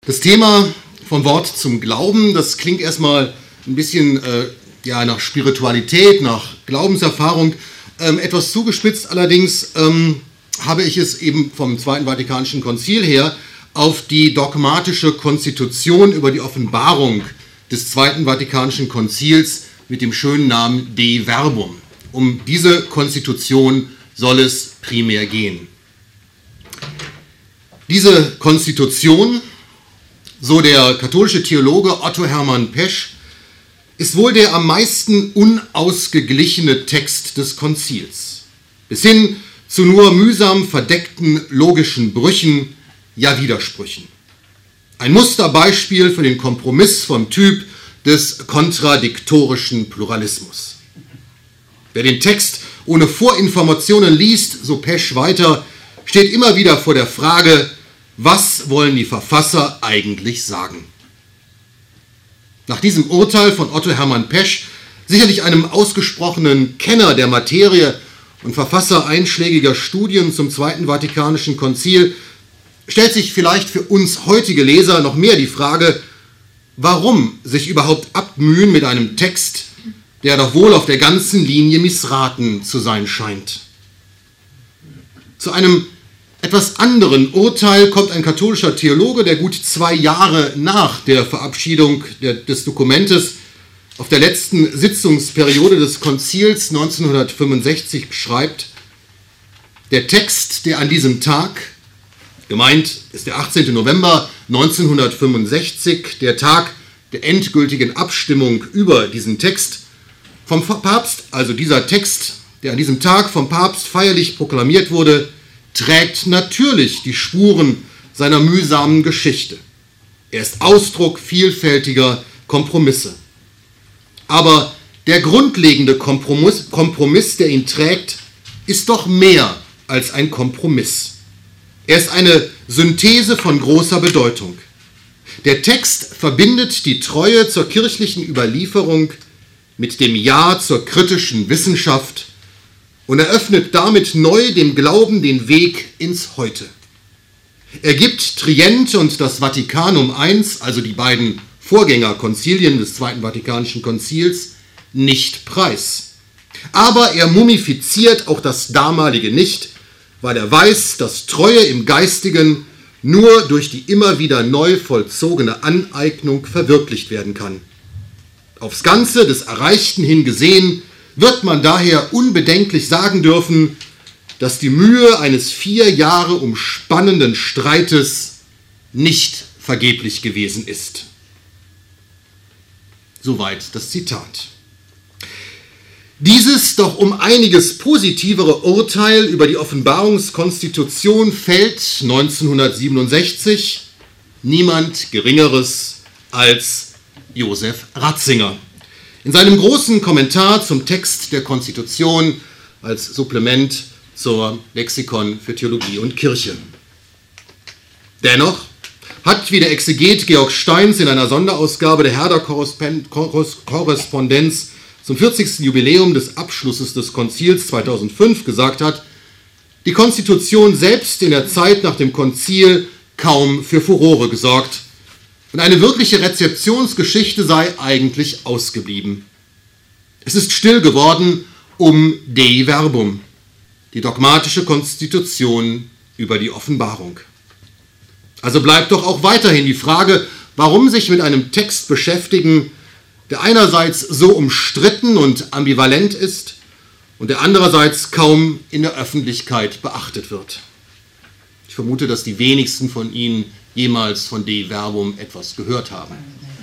Das Thema vom Wort zum Glauben, das klingt erstmal ein bisschen nach Spiritualität, nach Glaubenserfahrung. Etwas zugespitzt allerdings habe ich es eben vom Zweiten Vatikanischen Konzil her auf die dogmatische Konstitution über die Offenbarung des Zweiten Vatikanischen Konzils mit dem schönen Namen Dei Verbum. Um diese Konstitution soll es primär gehen. Diese Konstitution, so der katholische Theologe Otto Hermann Pesch, ist wohl der am meisten unausgeglichene Text des Konzils, bis hin zu nur mühsam verdeckten logischen Brüchen, ja Widersprüchen. Ein Musterbeispiel für den Kompromiss vom Typ des kontradiktorischen Pluralismus. Wer den Text ohne Vorinformationen liest, so Pesch weiter, steht immer wieder vor der Frage, was wollen die Verfasser eigentlich sagen? Nach diesem Urteil von Otto Hermann Pesch, sicherlich einem ausgesprochenen Kenner der Materie und Verfasser einschlägiger Studien zum Zweiten Vatikanischen Konzil, stellt sich vielleicht für uns heutige Leser noch mehr die Frage, warum sich überhaupt abmühen mit einem Text, der doch wohl auf der ganzen Linie missraten zu sein scheint. Zu einem etwas anderen Urteil kommt ein katholischer Theologe, der gut 2 Jahre nach der Verabschiedung des Dokumentes auf der letzten Sitzungsperiode des Konzils 1965 schreibt: Der Text, der an diesem Tag, gemeint ist der 18. November 1965, der Tag der endgültigen Abstimmung über diesen Text, vom Papst, also dieser Text, der an diesem Tag vom Papst feierlich proklamiert wurde, trägt natürlich die Spuren seiner mühsamen Geschichte. Er ist Ausdruck vielfältiger Kompromisse. Aber der grundlegende Kompromiss, der ihn trägt, ist doch mehr als ein Kompromiss. Er ist eine Synthese von großer Bedeutung. Der Text verbindet die Treue zur kirchlichen Überlieferung mit dem Ja zur kritischen Wissenschaft und eröffnet damit neu dem Glauben den Weg ins Heute. Er gibt Trient und das Vatikanum I, also die beiden Vorgängerkonzilien des Zweiten Vatikanischen Konzils, nicht preis. Aber er mumifiziert auch das damalige nicht, weil er weiß, dass Treue im Geistigen nur durch die immer wieder neu vollzogene Aneignung verwirklicht werden kann. Aufs Ganze des Erreichten hin gesehen, wird man daher unbedenklich sagen dürfen, dass die Mühe eines 4 Jahre umspannenden Streites nicht vergeblich gewesen ist. Soweit das Zitat. Dieses doch um einiges positivere Urteil über die Offenbarungskonstitution fällt 1967 niemand Geringeres als Josef Ratzinger in seinem großen Kommentar zum Text der Konstitution als Supplement zur Lexikon für Theologie und Kirche. Dennoch hat, wie der Exeget Georg Steins in einer Sonderausgabe der Herder-Korrespondenz zum 40. Jubiläum des Abschlusses des Konzils 2005 gesagt hat, die Konstitution selbst in der Zeit nach dem Konzil kaum für Furore gesorgt und eine wirkliche Rezeptionsgeschichte sei eigentlich ausgeblieben. Es ist still geworden um Dei Verbum, die dogmatische Konstitution über die Offenbarung. Also bleibt doch auch weiterhin die Frage, warum sich mit einem Text beschäftigen, der einerseits so umstritten und ambivalent ist und der andererseits kaum in der Öffentlichkeit beachtet wird. Ich vermute, dass die wenigsten von Ihnen jemals von Dei Verbum etwas gehört haben.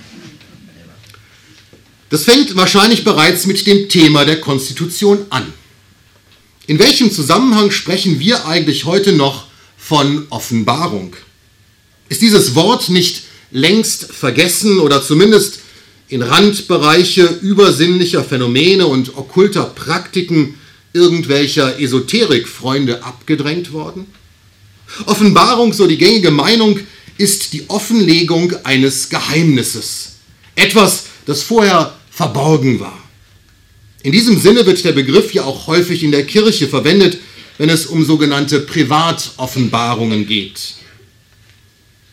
Das fängt wahrscheinlich bereits mit dem Thema der Konstitution an. In welchem Zusammenhang sprechen wir eigentlich heute noch von Offenbarung? Ist dieses Wort nicht längst vergessen oder zumindest in Randbereiche übersinnlicher Phänomene und okkulter Praktiken irgendwelcher Esoterikfreunde abgedrängt worden? Offenbarung, so die gängige Meinung, ist die Offenlegung eines Geheimnisses. Etwas, das vorher verborgen war. In diesem Sinne wird der Begriff ja auch häufig in der Kirche verwendet, wenn es um sogenannte Privatoffenbarungen geht.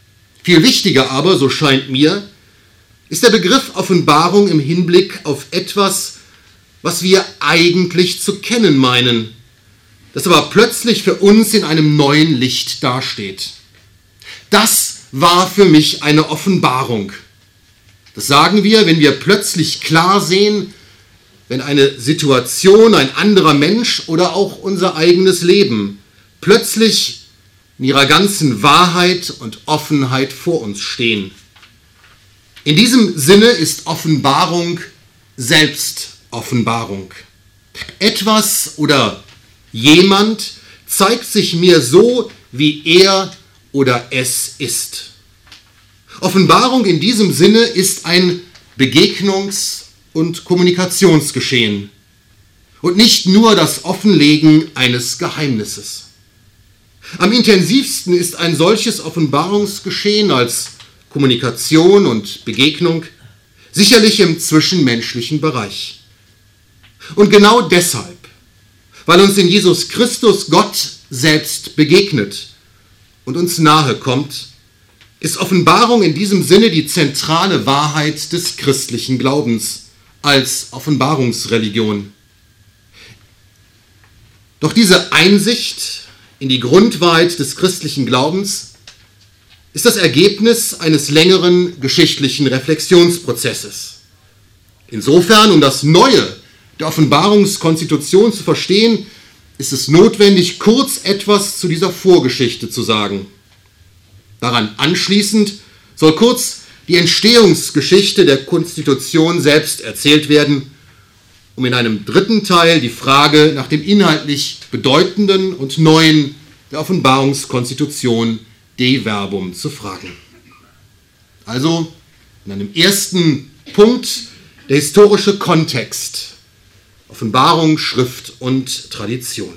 Viel wichtiger aber, so scheint mir, ist der Begriff Offenbarung im Hinblick auf etwas, was wir eigentlich zu kennen meinen, das aber plötzlich für uns in einem neuen Licht dasteht. Das war für mich eine Offenbarung. Das sagen wir, wenn wir plötzlich klar sehen, wenn eine Situation, ein anderer Mensch oder auch unser eigenes Leben plötzlich in ihrer ganzen Wahrheit und Offenheit vor uns stehen. In diesem Sinne ist Offenbarung Selbstoffenbarung. Etwas oder jemand zeigt sich mir so, wie er oder es ist. Offenbarung in diesem Sinne ist ein Begegnungs- und Kommunikationsgeschehen und nicht nur das Offenlegen eines Geheimnisses. Am intensivsten ist ein solches Offenbarungsgeschehen als Kommunikation und Begegnung sicherlich im zwischenmenschlichen Bereich. Und genau deshalb, weil uns in Jesus Christus Gott selbst begegnet und uns nahe kommt, ist Offenbarung in diesem Sinne die zentrale Wahrheit des christlichen Glaubens als Offenbarungsreligion. Doch diese Einsicht in die Grundwahrheit des christlichen Glaubens ist das Ergebnis eines längeren geschichtlichen Reflexionsprozesses. Insofern, um das Neue der Offenbarungskonstitution zu verstehen, ist es notwendig, kurz etwas zu dieser Vorgeschichte zu sagen. Daran anschließend soll kurz die Entstehungsgeschichte der Konstitution selbst erzählt werden, um in einem dritten Teil die Frage nach dem inhaltlich Bedeutenden und Neuen der Offenbarungskonstitution de verbum zu fragen. Also in einem ersten Punkt der historische Kontext, Offenbarung, Schrift und Tradition.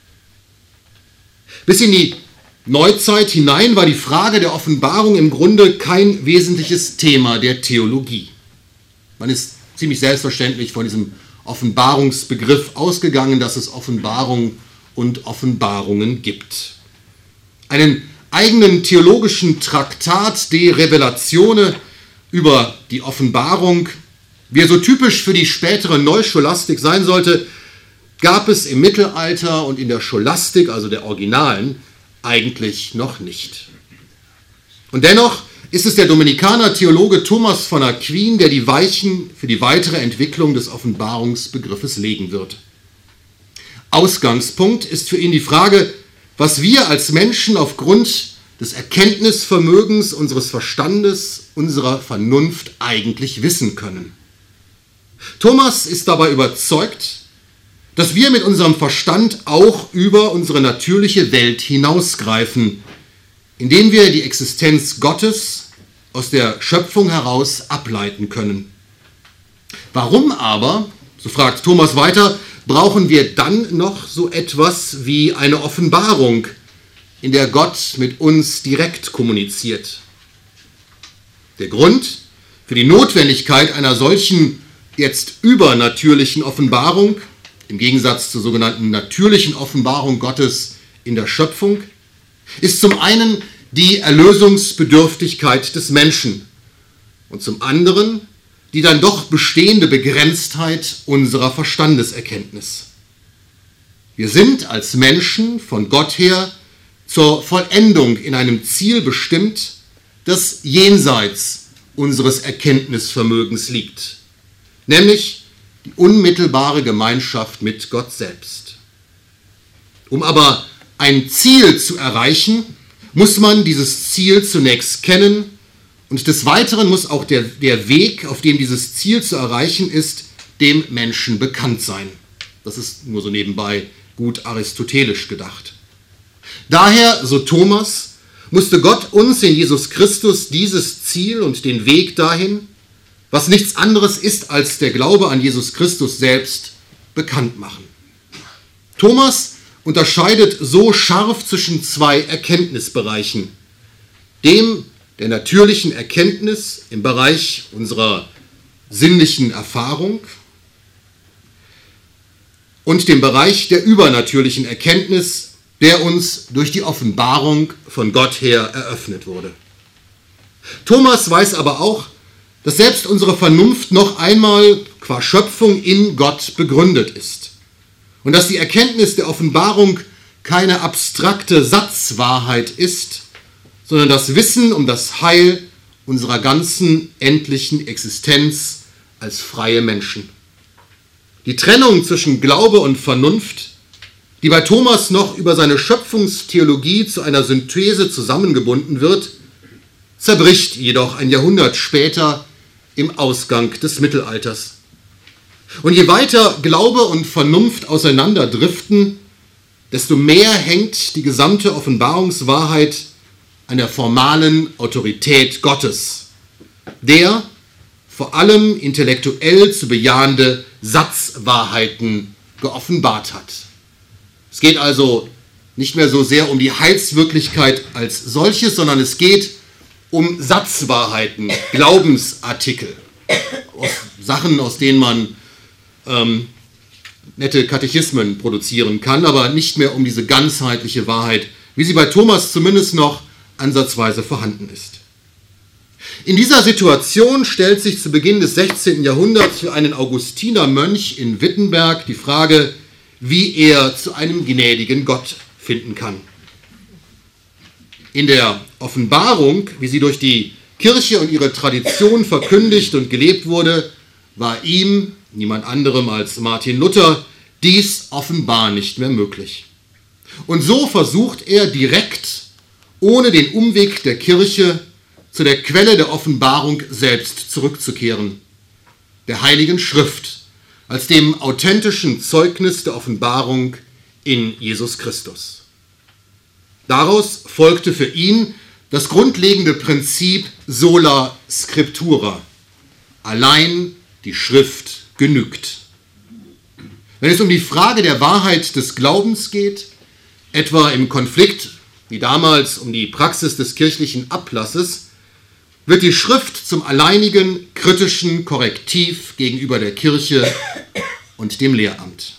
Bis in die Neuzeit hinein war die Frage der Offenbarung im Grunde kein wesentliches Thema der Theologie. Man ist ziemlich selbstverständlich von diesem Offenbarungsbegriff ausgegangen, dass es Offenbarung und Offenbarungen gibt. Einen eigenen theologischen Traktat de Revelatione über die Offenbarung, wie er so typisch für die spätere Neuscholastik sein sollte, gab es im Mittelalter und in der Scholastik, also der Originalen, eigentlich noch nicht. Und dennoch ist es der Dominikaner-Theologe Thomas von Aquin, der die Weichen für die weitere Entwicklung des Offenbarungsbegriffes legen wird. Ausgangspunkt ist für ihn die Frage, was wir als Menschen aufgrund des Erkenntnisvermögens unseres Verstandes, unserer Vernunft eigentlich wissen können. Thomas ist dabei überzeugt, dass wir mit unserem Verstand auch über unsere natürliche Welt hinausgreifen, indem wir die Existenz Gottes aus der Schöpfung heraus ableiten können. Warum aber, so fragt Thomas weiter, brauchen wir dann noch so etwas wie eine Offenbarung, in der Gott mit uns direkt kommuniziert? Der Grund für die Notwendigkeit einer solchen jetzt übernatürlichen Offenbarung, im Gegensatz zur sogenannten natürlichen Offenbarung Gottes in der Schöpfung, ist zum einen die Erlösungsbedürftigkeit des Menschen und zum anderen die dann doch bestehende Begrenztheit unserer Verstandeserkenntnis. Wir sind als Menschen von Gott her zur Vollendung in einem Ziel bestimmt, das jenseits unseres Erkenntnisvermögens liegt, nämlich die unmittelbare Gemeinschaft mit Gott selbst. Um aber ein Ziel zu erreichen, muss man dieses Ziel zunächst kennen und des Weiteren muss auch der Weg, auf dem dieses Ziel zu erreichen ist, dem Menschen bekannt sein. Das ist nur so nebenbei gut aristotelisch gedacht. Daher, so Thomas, musste Gott uns in Jesus Christus dieses Ziel und den Weg dahin, was nichts anderes ist als der Glaube an Jesus Christus selbst, bekannt machen. Thomas unterscheidet so scharf zwischen zwei Erkenntnisbereichen, dem der natürlichen Erkenntnis im Bereich unserer sinnlichen Erfahrung und dem Bereich der übernatürlichen Erkenntnis, der uns durch die Offenbarung von Gott her eröffnet wurde. Thomas weiß aber auch, dass selbst unsere Vernunft noch einmal qua Schöpfung in Gott begründet ist und dass die Erkenntnis der Offenbarung keine abstrakte Satzwahrheit ist, sondern das Wissen um das Heil unserer ganzen endlichen Existenz als freie Menschen. Die Trennung zwischen Glaube und Vernunft, die bei Thomas noch über seine Schöpfungstheologie zu einer Synthese zusammengebunden wird, zerbricht jedoch ein Jahrhundert später im Ausgang des Mittelalters. Und je weiter Glaube und Vernunft auseinanderdriften, desto mehr hängt die gesamte Offenbarungswahrheit an der formalen Autorität Gottes, der vor allem intellektuell zu bejahende Satzwahrheiten geoffenbart hat. Es geht also nicht mehr so sehr um die Heilswirklichkeit als solches, sondern es geht um Satzwahrheiten, Glaubensartikel, Sachen, aus denen man nette Katechismen produzieren kann, aber nicht mehr um diese ganzheitliche Wahrheit, wie sie bei Thomas zumindest noch ansatzweise vorhanden ist. In dieser Situation stellt sich zu Beginn des 16. Jahrhunderts für einen Augustinermönch in Wittenberg die Frage, wie er zu einem gnädigen Gott finden kann. In der Offenbarung, wie sie durch die Kirche und ihre Tradition verkündigt und gelebt wurde, war ihm, niemand anderem als Martin Luther, dies offenbar nicht mehr möglich. Und so versucht er direkt, ohne den Umweg der Kirche, zu der Quelle der Offenbarung selbst zurückzukehren, der Heiligen Schrift, als dem authentischen Zeugnis der Offenbarung in Jesus Christus. Daraus folgte für ihn das grundlegende Prinzip sola scriptura. Allein die Schrift genügt. Wenn es um die Frage der Wahrheit des Glaubens geht, etwa im Konflikt, wie damals um die Praxis des kirchlichen Ablasses, wird die Schrift zum alleinigen kritischen Korrektiv gegenüber der Kirche und dem Lehramt.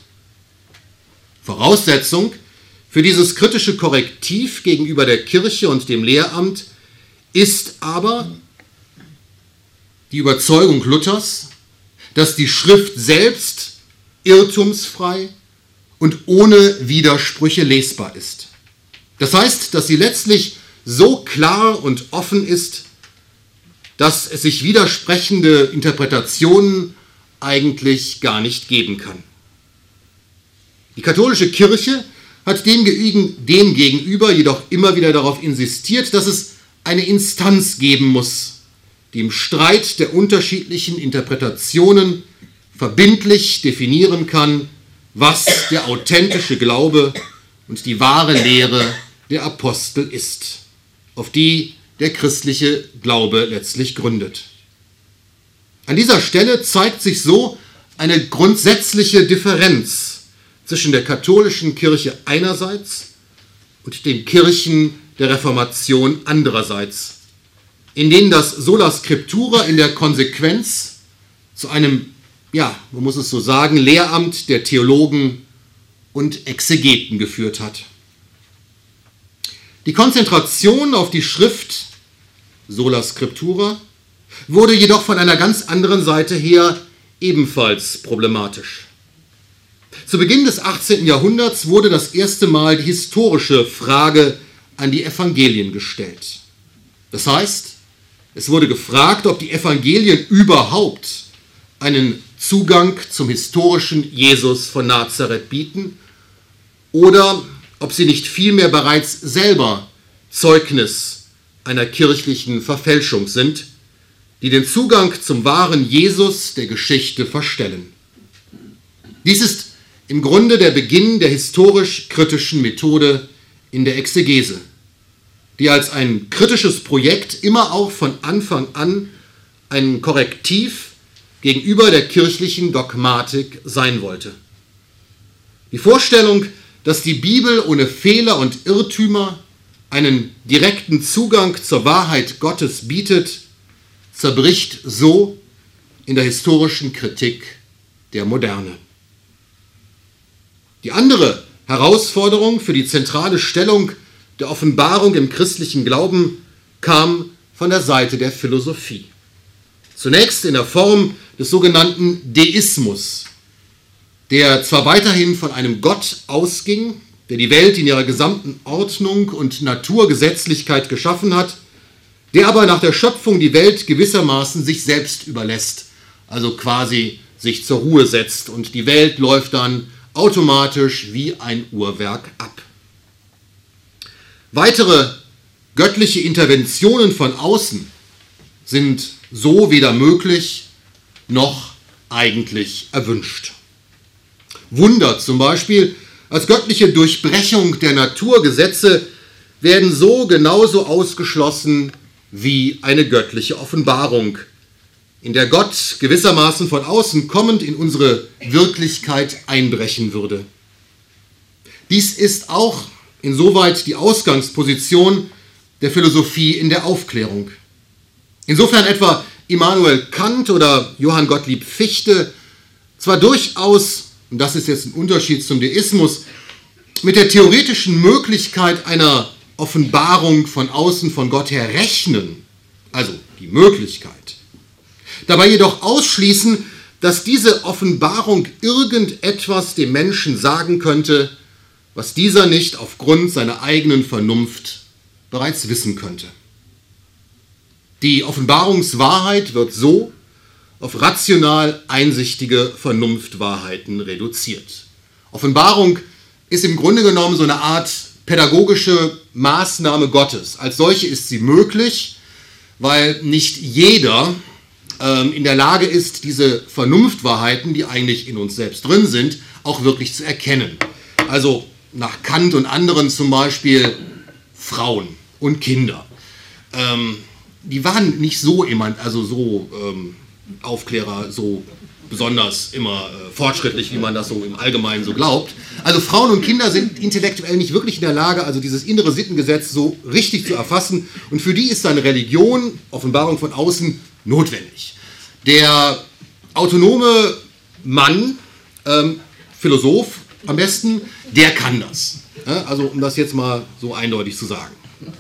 Voraussetzung für dieses kritische Korrektiv gegenüber der Kirche und dem Lehramt ist aber die Überzeugung Luthers, dass die Schrift selbst irrtumsfrei und ohne Widersprüche lesbar ist. Das heißt, dass sie letztlich so klar und offen ist, dass es sich widersprechende Interpretationen eigentlich gar nicht geben kann. Die katholische Kirche hat dem gegenüber jedoch immer wieder darauf insistiert, dass es eine Instanz geben muss, die im Streit der unterschiedlichen Interpretationen verbindlich definieren kann, was der authentische Glaube und die wahre Lehre der Apostel ist, auf die der christliche Glaube letztlich gründet. An dieser Stelle zeigt sich so eine grundsätzliche Differenz zwischen der katholischen Kirche einerseits und den Kirchen der Reformation andererseits, in denen das Sola Scriptura in der Konsequenz zu einem, ja, man muss es so sagen, Lehramt der Theologen und Exegeten geführt hat. Die Konzentration auf die Schrift Sola Scriptura wurde jedoch von einer ganz anderen Seite her ebenfalls problematisch. Zu Beginn des 18. Jahrhunderts wurde das erste Mal die historische Frage an die Evangelien gestellt. Das heißt, es wurde gefragt, ob die Evangelien überhaupt einen Zugang zum historischen Jesus von Nazareth bieten oder ob sie nicht vielmehr bereits selber Zeugnis einer kirchlichen Verfälschung sind, die den Zugang zum wahren Jesus der Geschichte verstellen. Dies ist im Grunde der Beginn der historisch-kritischen Methode in der Exegese, die als ein kritisches Projekt immer auch von Anfang an ein Korrektiv gegenüber der kirchlichen Dogmatik sein wollte. Die Vorstellung, dass die Bibel ohne Fehler und Irrtümer einen direkten Zugang zur Wahrheit Gottes bietet, zerbricht so in der historischen Kritik der Moderne. Die andere Herausforderung für die zentrale Stellung der Offenbarung im christlichen Glauben kam von der Seite der Philosophie. Zunächst in der Form des sogenannten Deismus, der zwar weiterhin von einem Gott ausging, der die Welt in ihrer gesamten Ordnung und Naturgesetzlichkeit geschaffen hat, der aber nach der Schöpfung die Welt gewissermaßen sich selbst überlässt, also quasi sich zur Ruhe setzt und die Welt läuft dann automatisch wie ein Uhrwerk ab. Weitere göttliche Interventionen von außen sind so weder möglich noch eigentlich erwünscht. Wunder zum Beispiel als göttliche Durchbrechung der Naturgesetze werden so genauso ausgeschlossen wie eine göttliche Offenbarung, in der Gott gewissermaßen von außen kommend in unsere Wirklichkeit einbrechen würde. Dies ist auch insoweit die Ausgangsposition der Philosophie in der Aufklärung. Insofern etwa Immanuel Kant oder Johann Gottlieb Fichte zwar durchaus, und das ist jetzt ein Unterschied zum Deismus, mit der theoretischen Möglichkeit einer Offenbarung von außen von Gott her rechnen, also die Möglichkeit, dabei jedoch ausschließen, dass diese Offenbarung irgendetwas dem Menschen sagen könnte, was dieser nicht aufgrund seiner eigenen Vernunft bereits wissen könnte. Die Offenbarungswahrheit wird so auf rational einsichtige Vernunftwahrheiten reduziert. Offenbarung ist im Grunde genommen so eine Art pädagogische Maßnahme Gottes. Als solche ist sie möglich, weil nicht jeder in der Lage ist, diese Vernunftwahrheiten, die eigentlich in uns selbst drin sind, auch wirklich zu erkennen. Also nach Kant und anderen zum Beispiel Frauen und Kinder. Die waren nicht so immer, also so Aufklärer, so besonders immer fortschrittlich, wie man das so im Allgemeinen so glaubt. Also Frauen und Kinder sind intellektuell nicht wirklich in der Lage, also dieses innere Sittengesetz so richtig zu erfassen. Und für die ist eine Religion, Offenbarung von außen, notwendig. Der autonome Mann, Philosoph am besten, der kann das. Ja, also um das jetzt mal so eindeutig zu sagen.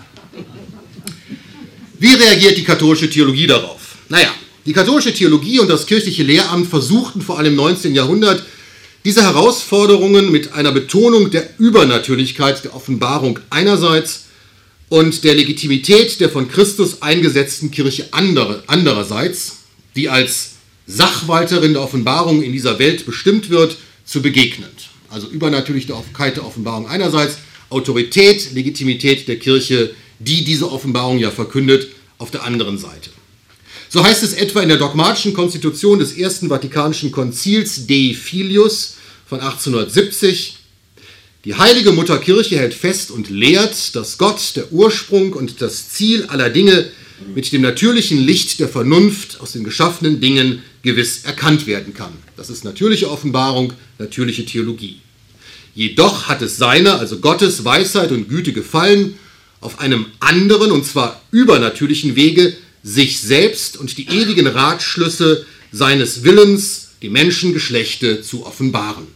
Wie reagiert die katholische Theologie darauf? Naja, die katholische Theologie und das kirchliche Lehramt versuchten vor allem im 19. Jahrhundert, diese Herausforderungen mit einer Betonung der Übernatürlichkeit der Offenbarung einerseits und der Legitimität der von Christus eingesetzten Kirche andererseits, die als Sachwalterin der Offenbarung in dieser Welt bestimmt wird, zu begegnen. Also Übernatürlichkeit der Offenbarung einerseits, Autorität, Legitimität der Kirche, die diese Offenbarung ja verkündet, auf der anderen Seite. So heißt es etwa in der dogmatischen Konstitution des Ersten Vatikanischen Konzils Dei Filius von 1870, die heilige Mutterkirche hält fest und lehrt, dass Gott, der Ursprung und das Ziel aller Dinge, mit dem natürlichen Licht der Vernunft aus den geschaffenen Dingen gewiss erkannt werden kann. Das ist natürliche Offenbarung, natürliche Theologie. Jedoch hat es seiner, also Gottes Weisheit und Güte gefallen, auf einem anderen, und zwar übernatürlichen Wege, sich selbst und die ewigen Ratschlüsse seines Willens, die Menschengeschlechte, zu offenbaren.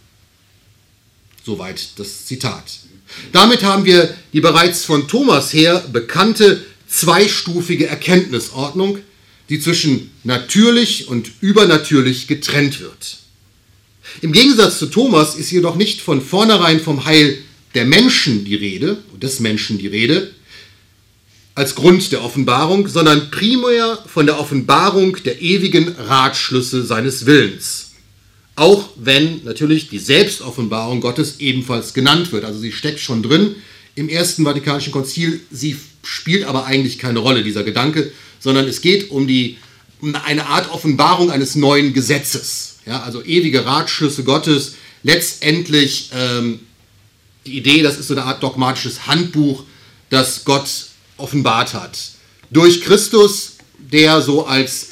Soweit das Zitat. Damit haben wir die bereits von Thomas her bekannte zweistufige Erkenntnisordnung, die zwischen natürlich und übernatürlich getrennt wird. Im Gegensatz zu Thomas ist jedoch nicht von vornherein vom Heil der Menschen die Rede, des Menschen die Rede, als Grund der Offenbarung, sondern primär von der Offenbarung der ewigen Ratschlüsse seines Willens. Auch wenn natürlich die Selbstoffenbarung Gottes ebenfalls genannt wird. Also sie steckt schon drin im Ersten Vatikanischen Konzil, sie spielt aber eigentlich keine Rolle, dieser Gedanke, sondern es geht um eine Art Offenbarung eines neuen Gesetzes. Ja, also ewige Ratschlüsse Gottes, letztendlich die Idee, das ist so eine Art dogmatisches Handbuch, das Gott offenbart hat. Durch Christus, der so als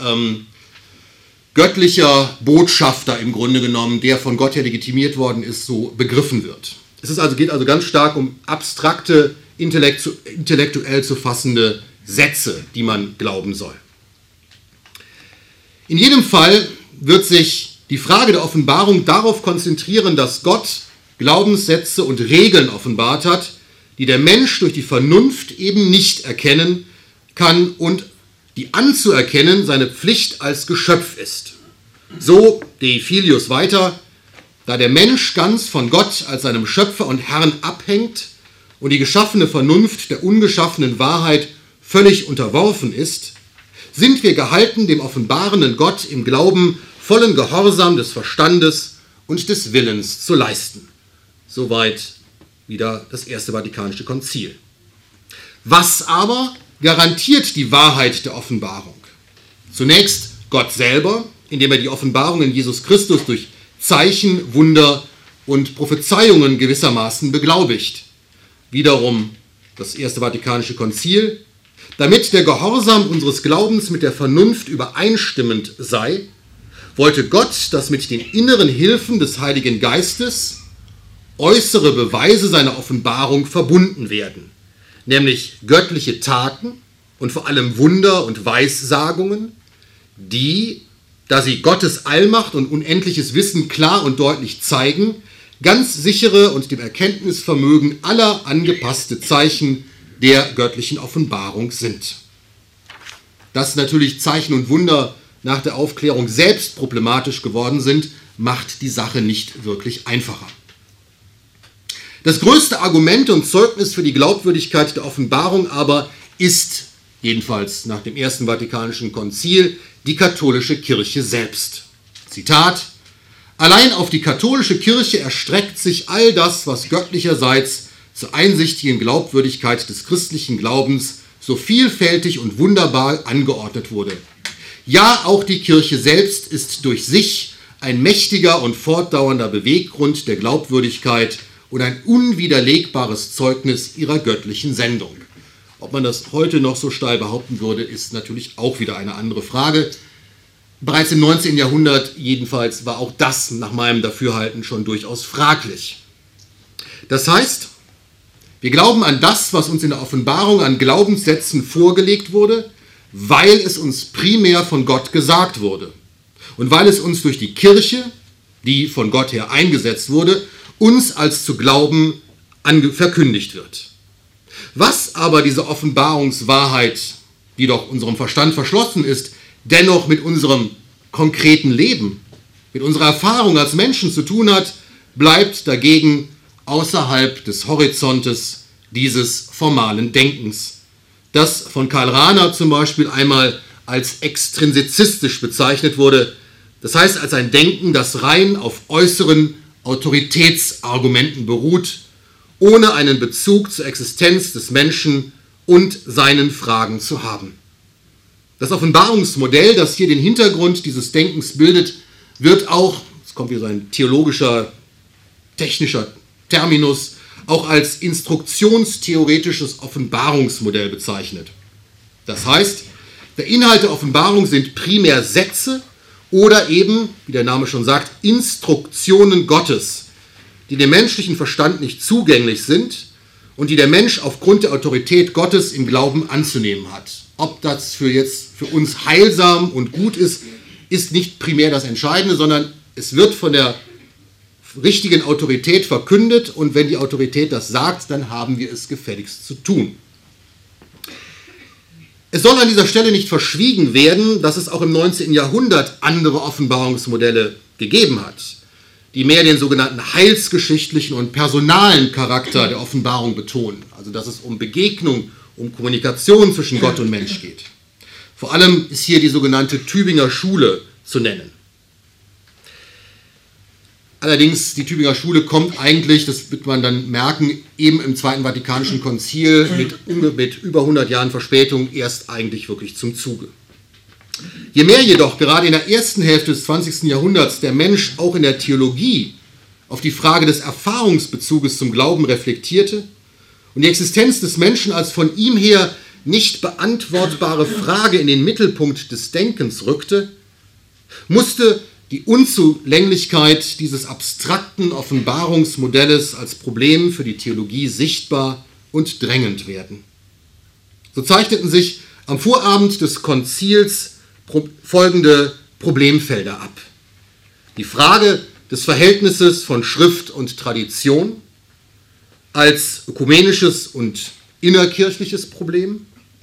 göttlicher Botschafter im Grunde genommen, der von Gott her legitimiert worden ist, so begriffen wird. Geht also ganz stark um abstrakte, intellektuell zu fassende Sätze, die man glauben soll. In jedem Fall wird sich die Frage der Offenbarung darauf konzentrieren, dass Gott Glaubenssätze und Regeln offenbart hat, die der Mensch durch die Vernunft eben nicht erkennen kann und die anzuerkennen seine Pflicht als Geschöpf ist. So De Filius weiter: Da der Mensch ganz von Gott als seinem Schöpfer und Herrn abhängt und die geschaffene Vernunft der ungeschaffenen Wahrheit völlig unterworfen ist, sind wir gehalten, dem offenbarenden Gott im Glauben vollen Gehorsam des Verstandes und des Willens zu leisten. Soweit wieder das Erste Vatikanische Konzil. Was aber garantiert die Wahrheit der Offenbarung? Zunächst Gott selber, indem er die Offenbarung in Jesus Christus durch Zeichen, Wunder und Prophezeiungen gewissermaßen beglaubigt. Wiederum das Erste Vatikanische Konzil: Damit der Gehorsam unseres Glaubens mit der Vernunft übereinstimmend sei, wollte Gott, dass mit den inneren Hilfen des Heiligen Geistes äußere Beweise seiner Offenbarung verbunden werden, nämlich göttliche Taten und vor allem Wunder und Weissagungen, die, da sie Gottes Allmacht und unendliches Wissen klar und deutlich zeigen, ganz sichere und dem Erkenntnisvermögen aller angepasste Zeichen der göttlichen Offenbarung sind. Dass natürlich Zeichen und Wunder nach der Aufklärung selbst problematisch geworden sind, macht die Sache nicht wirklich einfacher. Das größte Argument und Zeugnis für die Glaubwürdigkeit der Offenbarung aber ist, jedenfalls nach dem Ersten Vatikanischen Konzil, die katholische Kirche selbst. Zitat: Allein auf die katholische Kirche erstreckt sich all das, was göttlicherseits zur einsichtigen Glaubwürdigkeit des christlichen Glaubens so vielfältig und wunderbar angeordnet wurde. Ja, auch die Kirche selbst ist durch sich ein mächtiger und fortdauernder Beweggrund der Glaubwürdigkeit und ein unwiderlegbares Zeugnis ihrer göttlichen Sendung. Ob man das heute noch so steil behaupten würde, ist natürlich auch wieder eine andere Frage. Bereits im 19. Jahrhundert jedenfalls war auch das nach meinem Dafürhalten schon durchaus fraglich. Das heißt, wir glauben an das, was uns in der Offenbarung an Glaubenssätzen vorgelegt wurde, weil es uns primär von Gott gesagt wurde und weil es uns durch die Kirche, die von Gott her eingesetzt wurde, uns als zu glauben verkündigt wird. Was aber diese Offenbarungswahrheit, die doch unserem Verstand verschlossen ist, dennoch mit unserem konkreten Leben, mit unserer Erfahrung als Menschen zu tun hat, bleibt dagegen außerhalb des Horizontes dieses formalen Denkens, das von Karl Rahner zum Beispiel einmal als extrinsizistisch bezeichnet wurde, das heißt als ein Denken, das rein auf äußeren Autoritätsargumenten beruht, ohne einen Bezug zur Existenz des Menschen und seinen Fragen zu haben. Das Offenbarungsmodell, das hier den Hintergrund dieses Denkens bildet, wird auch, jetzt kommt wieder so ein theologischer, technischer Terminus, auch als instruktionstheoretisches Offenbarungsmodell bezeichnet. Das heißt, der Inhalt der Offenbarung sind primär Sätze oder eben, wie der Name schon sagt, Instruktionen Gottes, die dem menschlichen Verstand nicht zugänglich sind und die der Mensch aufgrund der Autorität Gottes im Glauben anzunehmen hat. Ob das für uns heilsam und gut ist, ist nicht primär das Entscheidende, sondern es wird von der richtigen Autorität verkündet und wenn die Autorität das sagt, dann haben wir es gefälligst zu tun. Es soll an dieser Stelle nicht verschwiegen werden, dass es auch im 19. Jahrhundert andere Offenbarungsmodelle gegeben hat, die mehr den sogenannten heilsgeschichtlichen und personalen Charakter der Offenbarung betonen. Also dass es um Begegnung, um Kommunikation zwischen Gott und Mensch geht. Vor allem ist hier die sogenannte Tübinger Schule zu nennen. Allerdings, die Tübinger Schule kommt eigentlich, das wird man dann merken, eben im Zweiten Vatikanischen Konzil mit über 100 Jahren Verspätung erst eigentlich wirklich zum Zuge. Je mehr jedoch gerade in der ersten Hälfte des 20. Jahrhunderts der Mensch auch in der Theologie auf die Frage des Erfahrungsbezuges zum Glauben reflektierte und die Existenz des Menschen als von ihm her nicht beantwortbare Frage in den Mittelpunkt des Denkens rückte, musste die Unzulänglichkeit dieses abstrakten Offenbarungsmodells als Problem für die Theologie sichtbar und drängend werden. So zeichneten sich am Vorabend des Konzils folgende Problemfelder ab. Die Frage des Verhältnisses von Schrift und Tradition als ökumenisches und innerkirchliches Problem,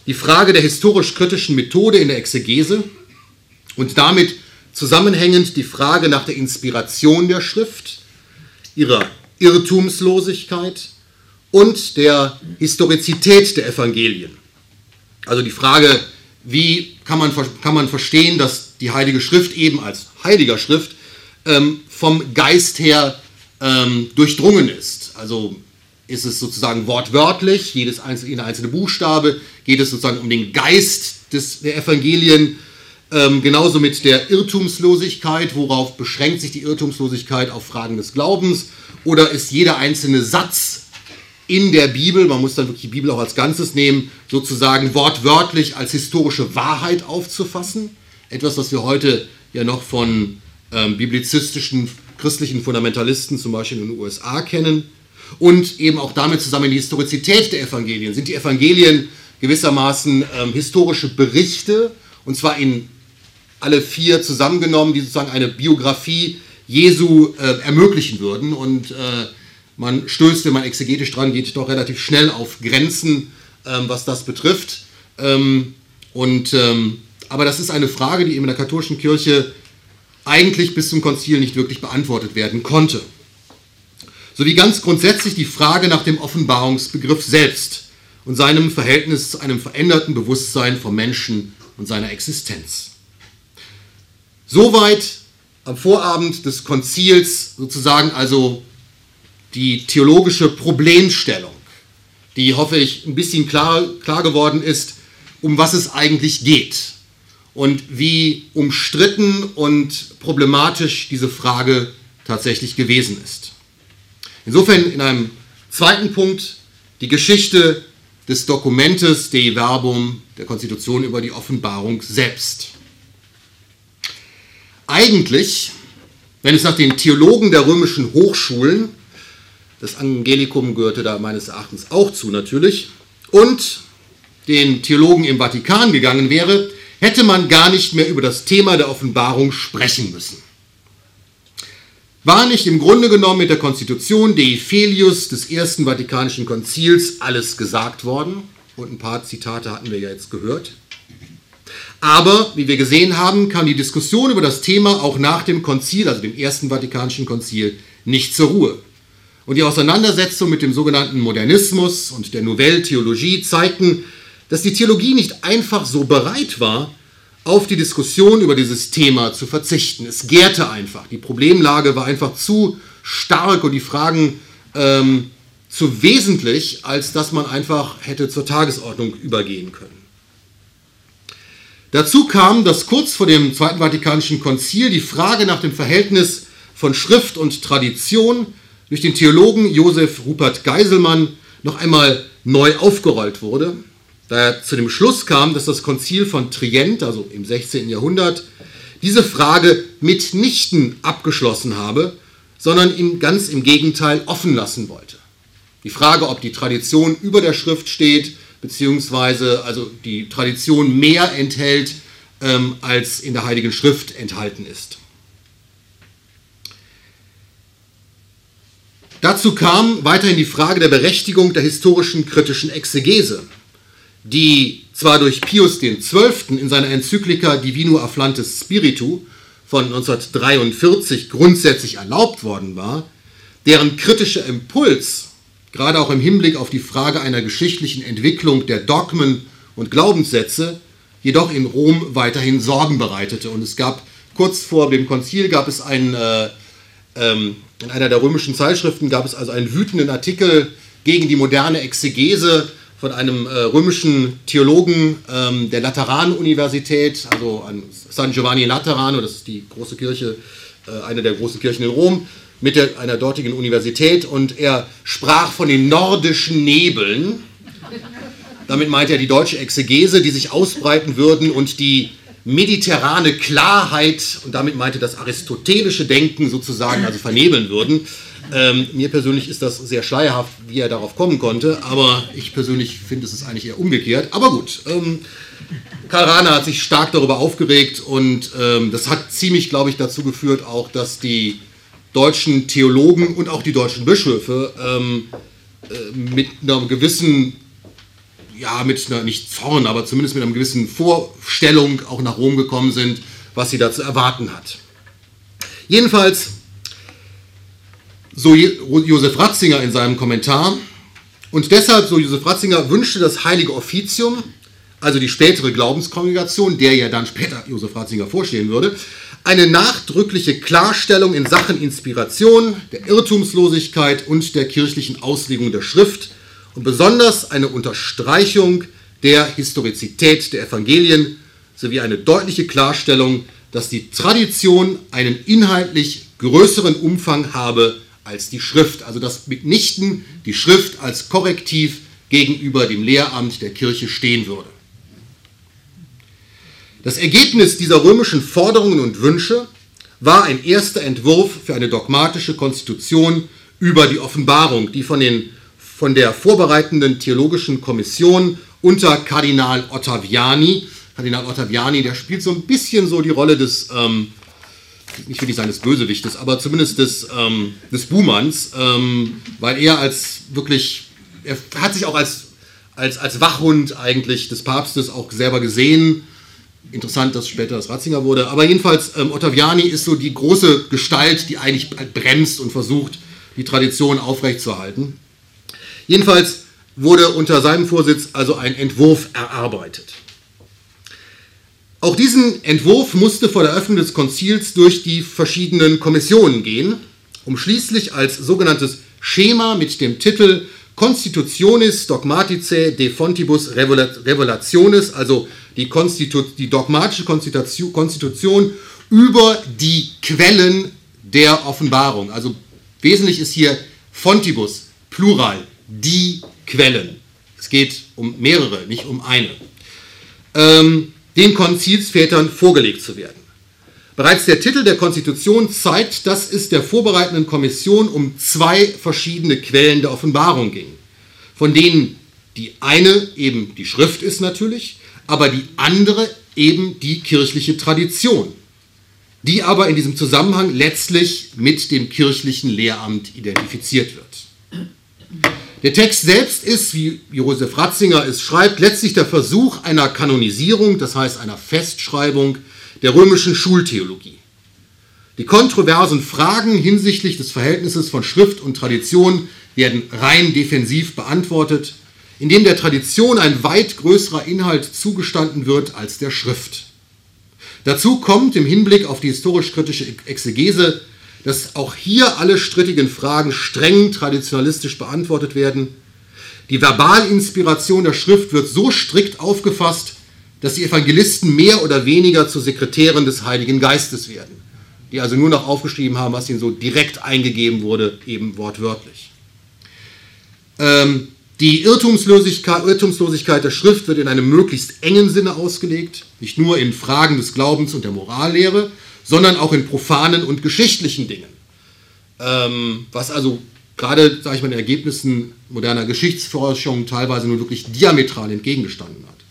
die Frage der historisch-kritischen Methode in der Exegese und damit zusammenhängend die Frage nach der Inspiration der Schrift, ihrer Irrtumslosigkeit und der Historizität der Evangelien. Also die Frage, wie kann man verstehen, dass die Heilige Schrift eben als heiliger Schrift vom Geist her durchdrungen ist. Also ist es sozusagen wortwörtlich, jeder einzelne Buchstabe, geht es sozusagen um den Geist der Evangelien, genauso mit der Irrtumslosigkeit, worauf beschränkt sich die Irrtumslosigkeit auf Fragen des Glaubens, oder ist jeder einzelne Satz in der Bibel, man muss dann wirklich die Bibel auch als Ganzes nehmen, sozusagen wortwörtlich als historische Wahrheit aufzufassen, etwas, was wir heute ja noch von biblizistischen christlichen Fundamentalisten zum Beispiel in den USA kennen, und eben auch damit zusammen die Historizität der Evangelien. Sind die Evangelien gewissermaßen historische Berichte, und zwar in alle 4 zusammengenommen, die sozusagen eine Biografie Jesu ermöglichen würden. Und man stößt, wenn man exegetisch dran geht, doch relativ schnell auf Grenzen, was das betrifft. Aber das ist eine Frage, die eben in der katholischen Kirche eigentlich bis zum Konzil nicht wirklich beantwortet werden konnte. Sowie ganz grundsätzlich die Frage nach dem Offenbarungsbegriff selbst und seinem Verhältnis zu einem veränderten Bewusstsein vom Menschen und seiner Existenz. Soweit am Vorabend des Konzils sozusagen also die theologische Problemstellung, die, hoffe ich, ein bisschen klar geworden ist, um was es eigentlich geht und wie umstritten und problematisch diese Frage tatsächlich gewesen ist. Insofern in einem zweiten Punkt die Geschichte des Dokumentes Dei Verbum, der Konstitution über die Offenbarung selbst. Eigentlich, wenn es nach den Theologen der römischen Hochschulen, das Angelikum gehörte da meines Erachtens auch zu natürlich, und den Theologen im Vatikan gegangen wäre, hätte man gar nicht mehr über das Thema der Offenbarung sprechen müssen. War nicht im Grunde genommen mit der Konstitution Dei Filius des Ersten Vatikanischen Konzils alles gesagt worden? Und ein paar Zitate hatten wir ja jetzt gehört. Aber, wie wir gesehen haben, kam die Diskussion über das Thema auch nach dem Konzil, also dem Ersten Vatikanischen Konzil, nicht zur Ruhe. Und die Auseinandersetzung mit dem sogenannten Modernismus und der Nouvelle Theologie zeigten, dass die Theologie nicht einfach so bereit war, auf die Diskussion über dieses Thema zu verzichten. Es gärte einfach. Die Problemlage war einfach zu stark und die Fragen zu wesentlich, als dass man einfach hätte zur Tagesordnung übergehen können. Dazu kam, dass kurz vor dem Zweiten Vatikanischen Konzil die Frage nach dem Verhältnis von Schrift und Tradition durch den Theologen Josef Rupert Geiselmann noch einmal neu aufgerollt wurde, da er zu dem Schluss kam, dass das Konzil von Trient, also im 16. Jahrhundert, diese Frage mitnichten abgeschlossen habe, sondern ganz im Gegenteil offen lassen wollte. Die Frage, ob die Tradition über der Schrift steht, beziehungsweise also die Tradition mehr enthält, als in der Heiligen Schrift enthalten ist. Dazu kam weiterhin die Frage der Berechtigung der historischen kritischen Exegese, die zwar durch Pius XII. In seiner Enzyklika Divino Afflantes Spiritu von 1943 grundsätzlich erlaubt worden war, deren kritischer Impuls, gerade auch im Hinblick auf die Frage einer geschichtlichen Entwicklung der Dogmen und Glaubenssätze, jedoch in Rom weiterhin Sorgen bereitete. Und es gab, kurz vor dem Konzil gab es in einer der römischen Zeitschriften gab es also einen wütenden Artikel gegen die moderne Exegese von einem römischen Theologen der Lateranuniversität, also an San Giovanni in Laterano, das ist die große Kirche, eine der großen Kirchen in Rom, mit einer dortigen Universität, und er sprach von den nordischen Nebeln. Damit meinte er die deutsche Exegese, die sich ausbreiten würden und die mediterrane Klarheit, und damit meinte das aristotelische Denken sozusagen, also vernebeln würden. Mir persönlich ist das sehr schleierhaft, wie er darauf kommen konnte, aber ich persönlich finde, es ist eigentlich eher umgekehrt. Aber gut, Karl Rahner hat sich stark darüber aufgeregt, und das hat ziemlich, glaube ich, dazu geführt auch, dass die deutschen Theologen und auch die deutschen Bischöfe mit einer gewissen ja, mit einer, nicht Zorn, aber zumindest mit einer gewissen Vorstellung auch nach Rom gekommen sind, was sie da zu erwarten hat. Jedenfalls, so Josef Ratzinger in seinem Kommentar, und deshalb, so Josef Ratzinger, wünschte das Heilige Offizium, also die spätere Glaubenskongregation, der ja dann später Josef Ratzinger vorstehen würde, eine nachdrückliche Klarstellung in Sachen Inspiration, der Irrtumslosigkeit und der kirchlichen Auslegung der Schrift und besonders eine Unterstreichung der Historizität der Evangelien sowie eine deutliche Klarstellung, dass die Tradition einen inhaltlich größeren Umfang habe als die Schrift, also dass mitnichten die Schrift als Korrektiv gegenüber dem Lehramt der Kirche stehen würde. Das Ergebnis dieser römischen Forderungen und Wünsche war ein erster Entwurf für eine dogmatische Konstitution über die Offenbarung, die von der vorbereitenden theologischen Kommission unter Kardinal Ottaviani, der spielt so ein bisschen so die Rolle des, nicht will ich sagen des Bösewichtes, aber zumindest des Buhmanns, weil er er hat sich auch als Wachhund eigentlich des Papstes auch selber gesehen. Interessant, dass später das Ratzinger wurde, aber jedenfalls Ottaviani ist so die große Gestalt, die eigentlich bremst und versucht, die Tradition aufrechtzuerhalten. Jedenfalls wurde unter seinem Vorsitz also ein Entwurf erarbeitet. Auch diesen Entwurf musste vor der Eröffnung des Konzils durch die verschiedenen Kommissionen gehen, um schließlich als sogenanntes Schema mit dem Titel Constitutionis Dogmaticae de Fontibus Revelationis, also die dogmatische Konstitution über die Quellen der Offenbarung. Also wesentlich ist hier Fontibus, Plural, die Quellen. Es geht um mehrere, nicht um eine. Den Konzilsvätern vorgelegt zu werden. Bereits der Titel der Konstitution zeigt, dass es der vorbereitenden Kommission um zwei verschiedene Quellen der Offenbarung ging, von denen die eine eben die Schrift ist natürlich, aber die andere eben die kirchliche Tradition, die aber in diesem Zusammenhang letztlich mit dem kirchlichen Lehramt identifiziert wird. Der Text selbst ist, wie Josef Ratzinger es schreibt, letztlich der Versuch einer Kanonisierung, das heißt einer Festschreibung der römischen Schultheologie. Die kontroversen Fragen hinsichtlich des Verhältnisses von Schrift und Tradition werden rein defensiv beantwortet, indem der Tradition ein weit größerer Inhalt zugestanden wird als der Schrift. Dazu kommt im Hinblick auf die historisch-kritische Exegese, dass auch hier alle strittigen Fragen streng traditionalistisch beantwortet werden. Die Verbalinspiration der Schrift wird so strikt aufgefasst, dass die Evangelisten mehr oder weniger zu Sekretären des Heiligen Geistes werden, die also nur noch aufgeschrieben haben, was ihnen so direkt eingegeben wurde, eben wortwörtlich. Die Irrtumslosigkeit der Schrift wird in einem möglichst engen Sinne ausgelegt, nicht nur in Fragen des Glaubens und der Morallehre, sondern auch in profanen und geschichtlichen Dingen. Was also gerade, sage ich mal, in den Ergebnissen moderner Geschichtsforschung teilweise nur wirklich diametral entgegengestanden hat.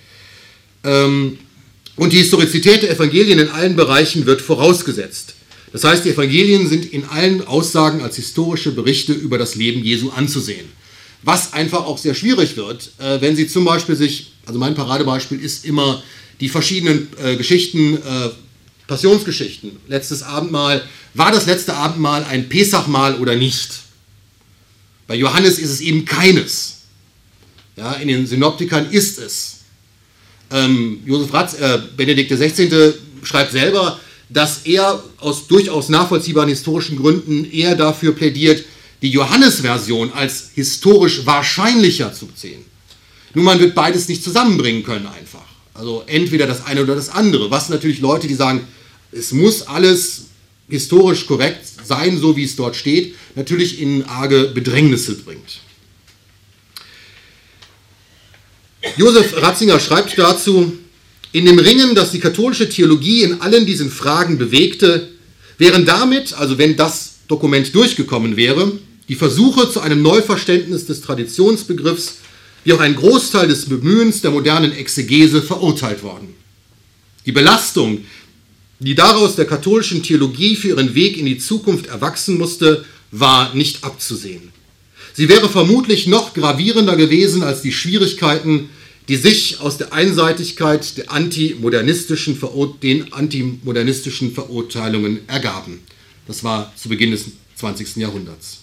Und die Historizität der Evangelien in allen Bereichen wird vorausgesetzt. Das heißt, die Evangelien sind in allen Aussagen als historische Berichte über das Leben Jesu anzusehen. Was einfach auch sehr schwierig wird, wenn Sie zum Beispiel also mein Paradebeispiel ist immer die verschiedenen Geschichten, Passionsgeschichten. Letztes Abendmahl, war das letzte Abendmahl ein Pesachmahl oder nicht? Bei Johannes ist es eben keines. Ja, in den Synoptikern ist es. Benedikt XVI. Schreibt selber, dass er aus durchaus nachvollziehbaren historischen Gründen eher dafür plädiert, die Johannes-Version als historisch wahrscheinlicher zu sehen. Nun, man wird beides nicht zusammenbringen können einfach. Also entweder das eine oder das andere. Was natürlich Leute, die sagen, es muss alles historisch korrekt sein, so wie es dort steht, natürlich in arge Bedrängnisse bringt. Josef Ratzinger schreibt dazu, in dem Ringen, das die katholische Theologie in allen diesen Fragen bewegte, wären damit, also wenn das Dokument durchgekommen wäre, die Versuche zu einem Neuverständnis des Traditionsbegriffs wie auch ein Großteil des Bemühens der modernen Exegese verurteilt worden. Die Belastung, die daraus der katholischen Theologie für ihren Weg in die Zukunft erwachsen musste, war nicht abzusehen. Sie wäre vermutlich noch gravierender gewesen als die Schwierigkeiten, die sich aus der Einseitigkeit der den antimodernistischen Verurteilungen ergaben. Das war zu Beginn des 20. Jahrhunderts.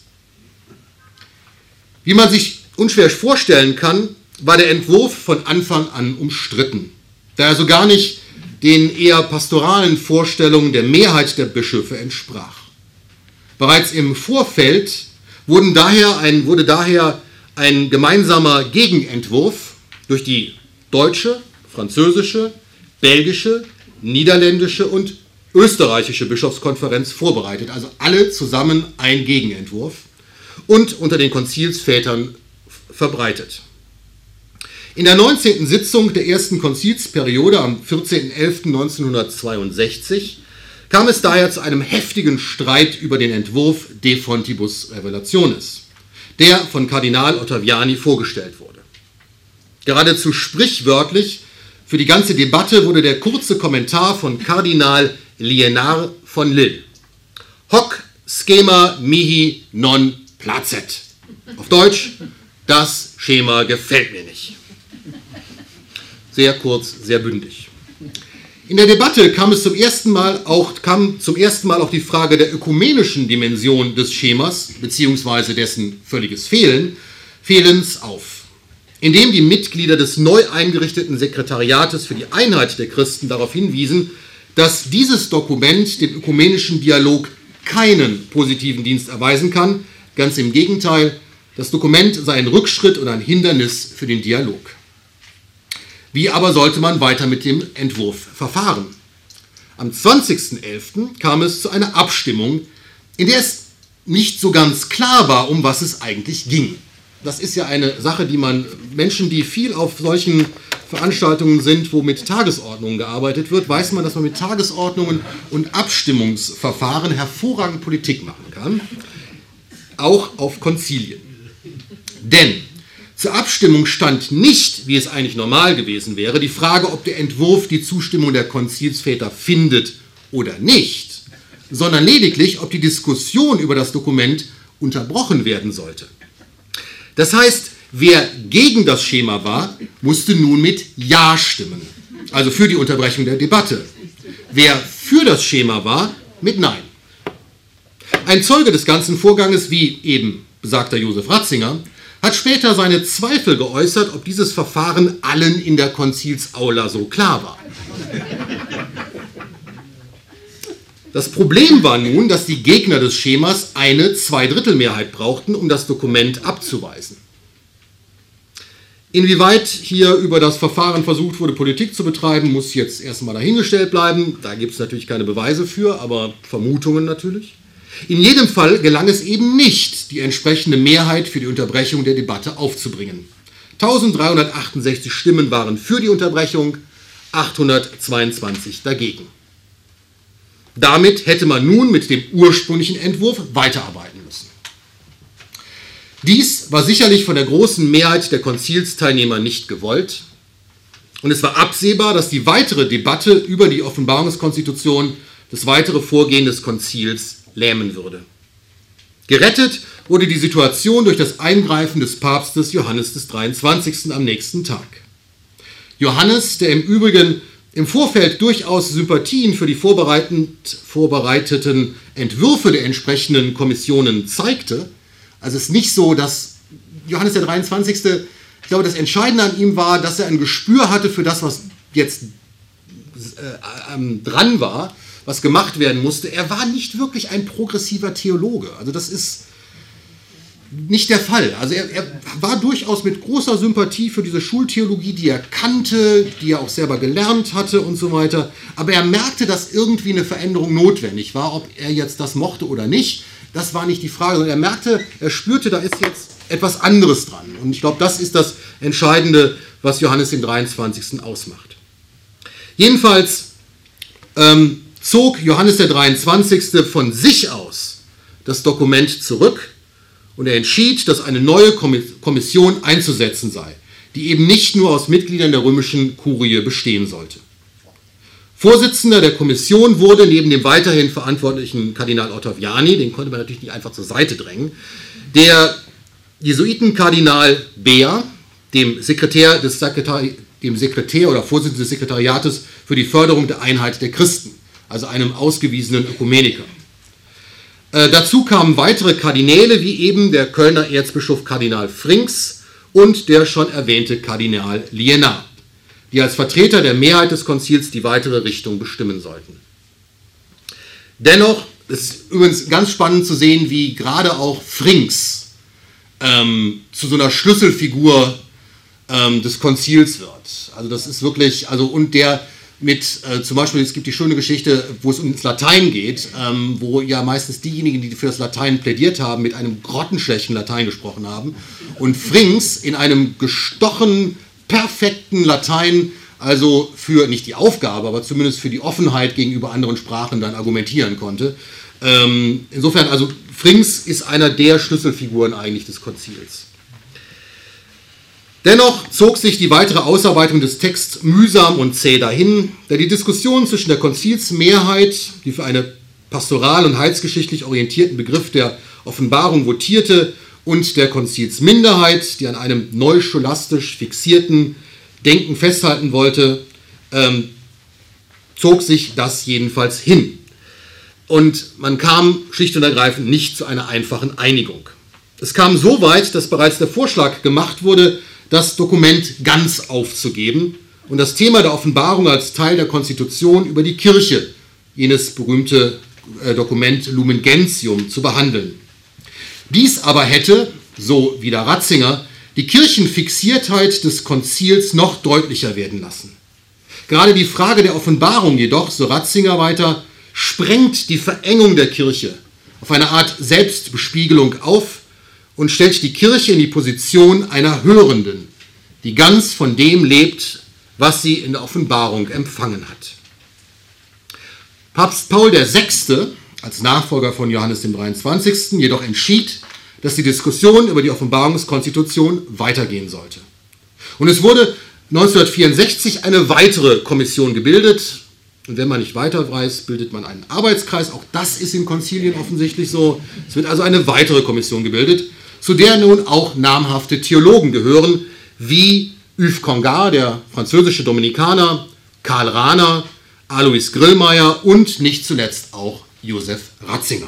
Wie man sich unschwer vorstellen kann, war der Entwurf von Anfang an umstritten, da er so gar nicht den eher pastoralen Vorstellungen der Mehrheit der Bischöfe entsprach. Bereits im Vorfeld wurde daher ein gemeinsamer Gegenentwurf durch die deutsche, französische, belgische, niederländische und österreichische Bischofskonferenz vorbereitet, also alle zusammen ein Gegenentwurf und unter den Konzilsvätern verbreitet. In der 19. Sitzung der ersten Konzilsperiode am 14.11.1962 kam es daher zu einem heftigen Streit über den Entwurf De Fontibus Revelationis, der von Kardinal Ottaviani vorgestellt wurde. Geradezu sprichwörtlich für die ganze Debatte wurde der kurze Kommentar von Kardinal Liénard von Lille. Hoc schema mihi non placet. Auf Deutsch, das Schema gefällt mir nicht. Sehr kurz, sehr bündig. In der Debatte kam zum ersten Mal auch die Frage der ökumenischen Dimension des Schemas bzw. dessen völliges Fehlens auf, indem die Mitglieder des neu eingerichteten Sekretariates für die Einheit der Christen darauf hinwiesen, dass dieses Dokument dem ökumenischen Dialog keinen positiven Dienst erweisen kann. Ganz im Gegenteil, das Dokument sei ein Rückschritt und ein Hindernis für den Dialog. Wie aber sollte man weiter mit dem Entwurf verfahren? Am 20.11. kam es zu einer Abstimmung, in der es nicht so ganz klar war, um was es eigentlich ging. Das ist ja eine Sache, die Menschen, die viel auf solchen Veranstaltungen sind, wo mit Tagesordnungen gearbeitet wird, weiß man, dass man mit Tagesordnungen und Abstimmungsverfahren hervorragend Politik machen kann, auch auf Konzilien. Denn zur Abstimmung stand nicht, wie es eigentlich normal gewesen wäre, die Frage, ob der Entwurf die Zustimmung der Konzilsväter findet oder nicht, sondern lediglich, ob die Diskussion über das Dokument unterbrochen werden sollte. Das heißt, wer gegen das Schema war, musste nun mit Ja stimmen, also für die Unterbrechung der Debatte. Wer für das Schema war, mit Nein. Ein Zeuge des ganzen Vorganges, wie eben besagter Josef Ratzinger, hat später seine Zweifel geäußert, ob dieses Verfahren allen in der Konzilsaula so klar war. Das Problem war nun, dass die Gegner des Schemas eine Zweidrittelmehrheit brauchten, um das Dokument abzuweisen. Inwieweit hier über das Verfahren versucht wurde, Politik zu betreiben, muss jetzt erstmal dahingestellt bleiben. Da gibt es natürlich keine Beweise für, aber Vermutungen natürlich. In jedem Fall gelang es eben nicht, die entsprechende Mehrheit für die Unterbrechung der Debatte aufzubringen. 1368 Stimmen waren für die Unterbrechung, 822 dagegen. Damit hätte man nun mit dem ursprünglichen Entwurf weiterarbeiten müssen. Dies war sicherlich von der großen Mehrheit der Konzilsteilnehmer nicht gewollt und es war absehbar, dass die weitere Debatte über die Offenbarungskonstitution das weitere Vorgehen des Konzils lähmen würde. Gerettet wurde die Situation durch das Eingreifen des Papstes Johannes des 23. am nächsten Tag. Johannes, der im Übrigen im Vorfeld durchaus Sympathien für die vorbereiteten Entwürfe der entsprechenden Kommissionen zeigte, also es ist nicht so, dass Johannes der 23., ich glaube, das Entscheidende an ihm war, dass er ein Gespür hatte für das, was jetzt dran war, was gemacht werden musste. Er war nicht wirklich ein progressiver Theologe. Also das ist nicht der Fall. Also er war durchaus mit großer Sympathie für diese Schultheologie, die er kannte, die er auch selber gelernt hatte und so weiter. Aber er merkte, dass irgendwie eine Veränderung notwendig war. Ob er jetzt das mochte oder nicht, das war nicht die Frage. Sondern er merkte, er spürte, da ist jetzt etwas anderes dran. Und ich glaube, das ist das Entscheidende, was Johannes den 23. ausmacht. Jedenfalls zog Johannes der 23. von sich aus das Dokument zurück und er entschied, dass eine neue Kommission einzusetzen sei, die eben nicht nur aus Mitgliedern der römischen Kurie bestehen sollte. Vorsitzender der Kommission wurde neben dem weiterhin verantwortlichen Kardinal Ottaviani, den konnte man natürlich nicht einfach zur Seite drängen, der Jesuitenkardinal Beer, dem Sekretär oder Vorsitzenden des Sekretariates für die Förderung der Einheit der Christen, also einem ausgewiesenen Ökumeniker. Dazu kamen weitere Kardinäle, wie eben der Kölner Erzbischof Kardinal Frings und der schon erwähnte Kardinal Liénard, die als Vertreter der Mehrheit des Konzils die weitere Richtung bestimmen sollten. Dennoch ist übrigens ganz spannend zu sehen, wie gerade auch Frings zu so einer Schlüsselfigur des Konzils wird. Also das ist wirklich, und der mit, zum Beispiel, es gibt die schöne Geschichte, wo es ums Latein geht, wo ja meistens diejenigen, die für das Latein plädiert haben, mit einem grottenschlechten Latein gesprochen haben und Frings in einem gestochen, perfekten Latein, also für nicht die Aufgabe, aber zumindest für die Offenheit gegenüber anderen Sprachen dann argumentieren konnte. Insofern, also Frings ist einer der Schlüsselfiguren eigentlich des Konzils. Dennoch zog sich die weitere Ausarbeitung des Texts mühsam und zäh dahin, da die Diskussion zwischen der Konzilsmehrheit, die für einen pastoral- und heilsgeschichtlich orientierten Begriff der Offenbarung votierte, und der Konzilsminderheit, die an einem neuscholastisch fixierten Denken festhalten wollte, zog sich das jedenfalls hin. Und man kam schlicht und ergreifend nicht zu einer einfachen Einigung. Es kam so weit, dass bereits der Vorschlag gemacht wurde, das Dokument ganz aufzugeben und das Thema der Offenbarung als Teil der Konstitution über die Kirche, jenes berühmte Dokument Lumen Gentium, zu behandeln. Dies aber hätte, so wieder Ratzinger, die Kirchenfixiertheit des Konzils noch deutlicher werden lassen. Gerade die Frage der Offenbarung jedoch, so Ratzinger weiter, sprengt die Verengung der Kirche auf eine Art Selbstbespiegelung auf und stellt die Kirche in die Position einer Hörenden, die ganz von dem lebt, was sie in der Offenbarung empfangen hat. Papst Paul VI. Als Nachfolger von Johannes dem 23. jedoch entschied, dass die Diskussion über die Offenbarungskonstitution weitergehen sollte. Und es wurde 1964 eine weitere Kommission gebildet. Und wenn man nicht weiter weiß, bildet man einen Arbeitskreis. Auch das ist in Konzilien offensichtlich so. Es wird also eine weitere Kommission gebildet, zu der nun auch namhafte Theologen gehören, wie Yves Congar, der französische Dominikaner, Karl Rahner, Alois Grillmeier und nicht zuletzt auch Josef Ratzinger.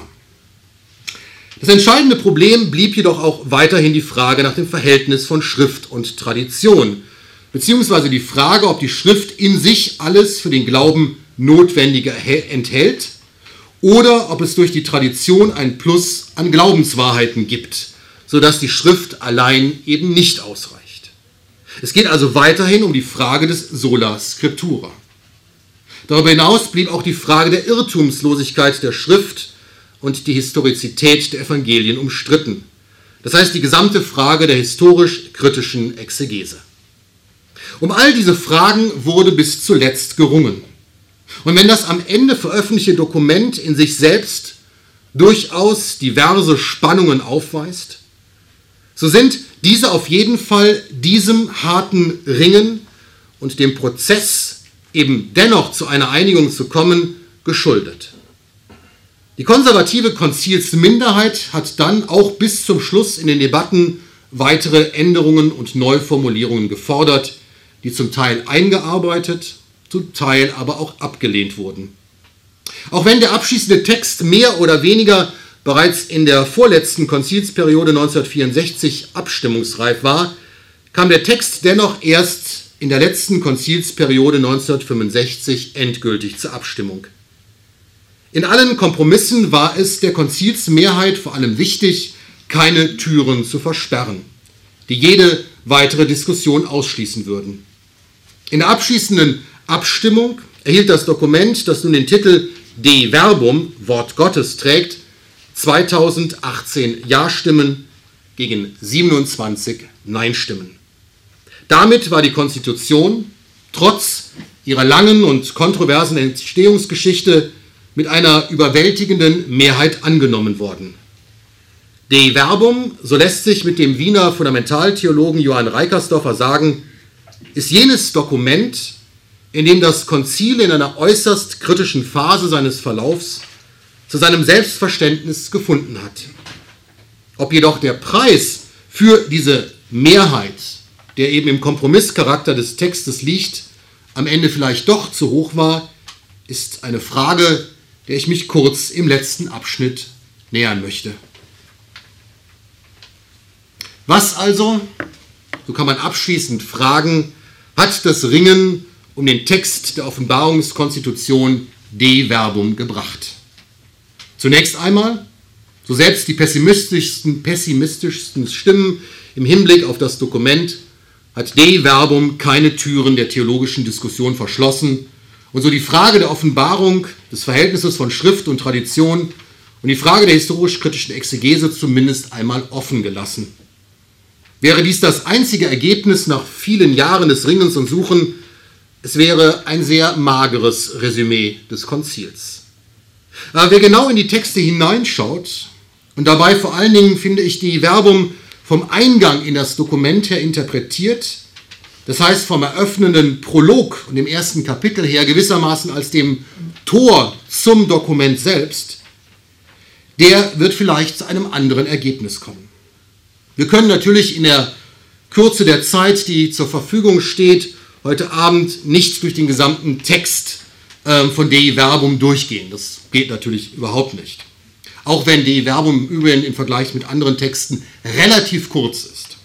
Das entscheidende Problem blieb jedoch auch weiterhin die Frage nach dem Verhältnis von Schrift und Tradition, beziehungsweise die Frage, ob die Schrift in sich alles für den Glauben Notwendige enthält oder ob es durch die Tradition ein Plus an Glaubenswahrheiten gibt, sodass die Schrift allein eben nicht ausreicht. Es geht also weiterhin um die Frage des Sola Scriptura. Darüber hinaus blieb auch die Frage der Irrtumslosigkeit der Schrift und die Historizität der Evangelien umstritten. Das heißt, die gesamte Frage der historisch-kritischen Exegese. Um all diese Fragen wurde bis zuletzt gerungen. Und wenn das am Ende veröffentlichte Dokument in sich selbst durchaus diverse Spannungen aufweist, so sind diese auf jeden Fall diesem harten Ringen und dem Prozess, eben dennoch zu einer Einigung zu kommen, geschuldet. Die konservative Konzilsminderheit hat dann auch bis zum Schluss in den Debatten weitere Änderungen und Neuformulierungen gefordert, die zum Teil eingearbeitet, zum Teil aber auch abgelehnt wurden. Auch wenn der abschließende Text mehr oder weniger bereits in der vorletzten Konzilsperiode 1964 abstimmungsreif war, kam der Text dennoch erst in der letzten Konzilsperiode 1965 endgültig zur Abstimmung. In allen Kompromissen war es der Konzilsmehrheit vor allem wichtig, keine Türen zu versperren, die jede weitere Diskussion ausschließen würden. In der abschließenden Abstimmung erhielt das Dokument, das nun den Titel De Verbum, Wort Gottes, trägt, 2018 Ja-Stimmen gegen 27 Nein-Stimmen. Damit war die Konstitution trotz ihrer langen und kontroversen Entstehungsgeschichte mit einer überwältigenden Mehrheit angenommen worden. De Verbum, so lässt sich mit dem Wiener Fundamentaltheologen Johann Reikersdorfer sagen, ist jenes Dokument, in dem das Konzil in einer äußerst kritischen Phase seines Verlaufs zu seinem Selbstverständnis gefunden hat. Ob jedoch der Preis für diese Mehrheit, der eben im Kompromisscharakter des Textes liegt, am Ende vielleicht doch zu hoch war, ist eine Frage, der ich mich kurz im letzten Abschnitt nähern möchte. Was also, so kann man abschließend fragen, hat das Ringen um den Text der Offenbarungskonstitution Dei Verbum gebracht? Zunächst einmal, so selbst die pessimistischsten Stimmen im Hinblick auf das Dokument, hat Dei Verbum keine Türen der theologischen Diskussion verschlossen und so die Frage der Offenbarung, des Verhältnisses von Schrift und Tradition und die Frage der historisch-kritischen Exegese zumindest einmal offen gelassen. Wäre dies das einzige Ergebnis nach vielen Jahren des Ringens und Suchen, es wäre ein sehr mageres Resümee des Konzils. Aber wer genau in die Texte hineinschaut und dabei vor allen Dingen, finde ich, die Verbum vom Eingang in das Dokument her interpretiert, das heißt vom eröffnenden Prolog und dem ersten Kapitel her gewissermaßen als dem Tor zum Dokument selbst, der wird vielleicht zu einem anderen Ergebnis kommen. Wir können natürlich in der Kürze der Zeit, die zur Verfügung steht, heute Abend nicht durch den gesamten Text von Dei Verbum durchgehen. Das geht natürlich überhaupt nicht. Auch wenn Dei Verbum im Übrigen im Vergleich mit anderen Texten relativ kurz ist.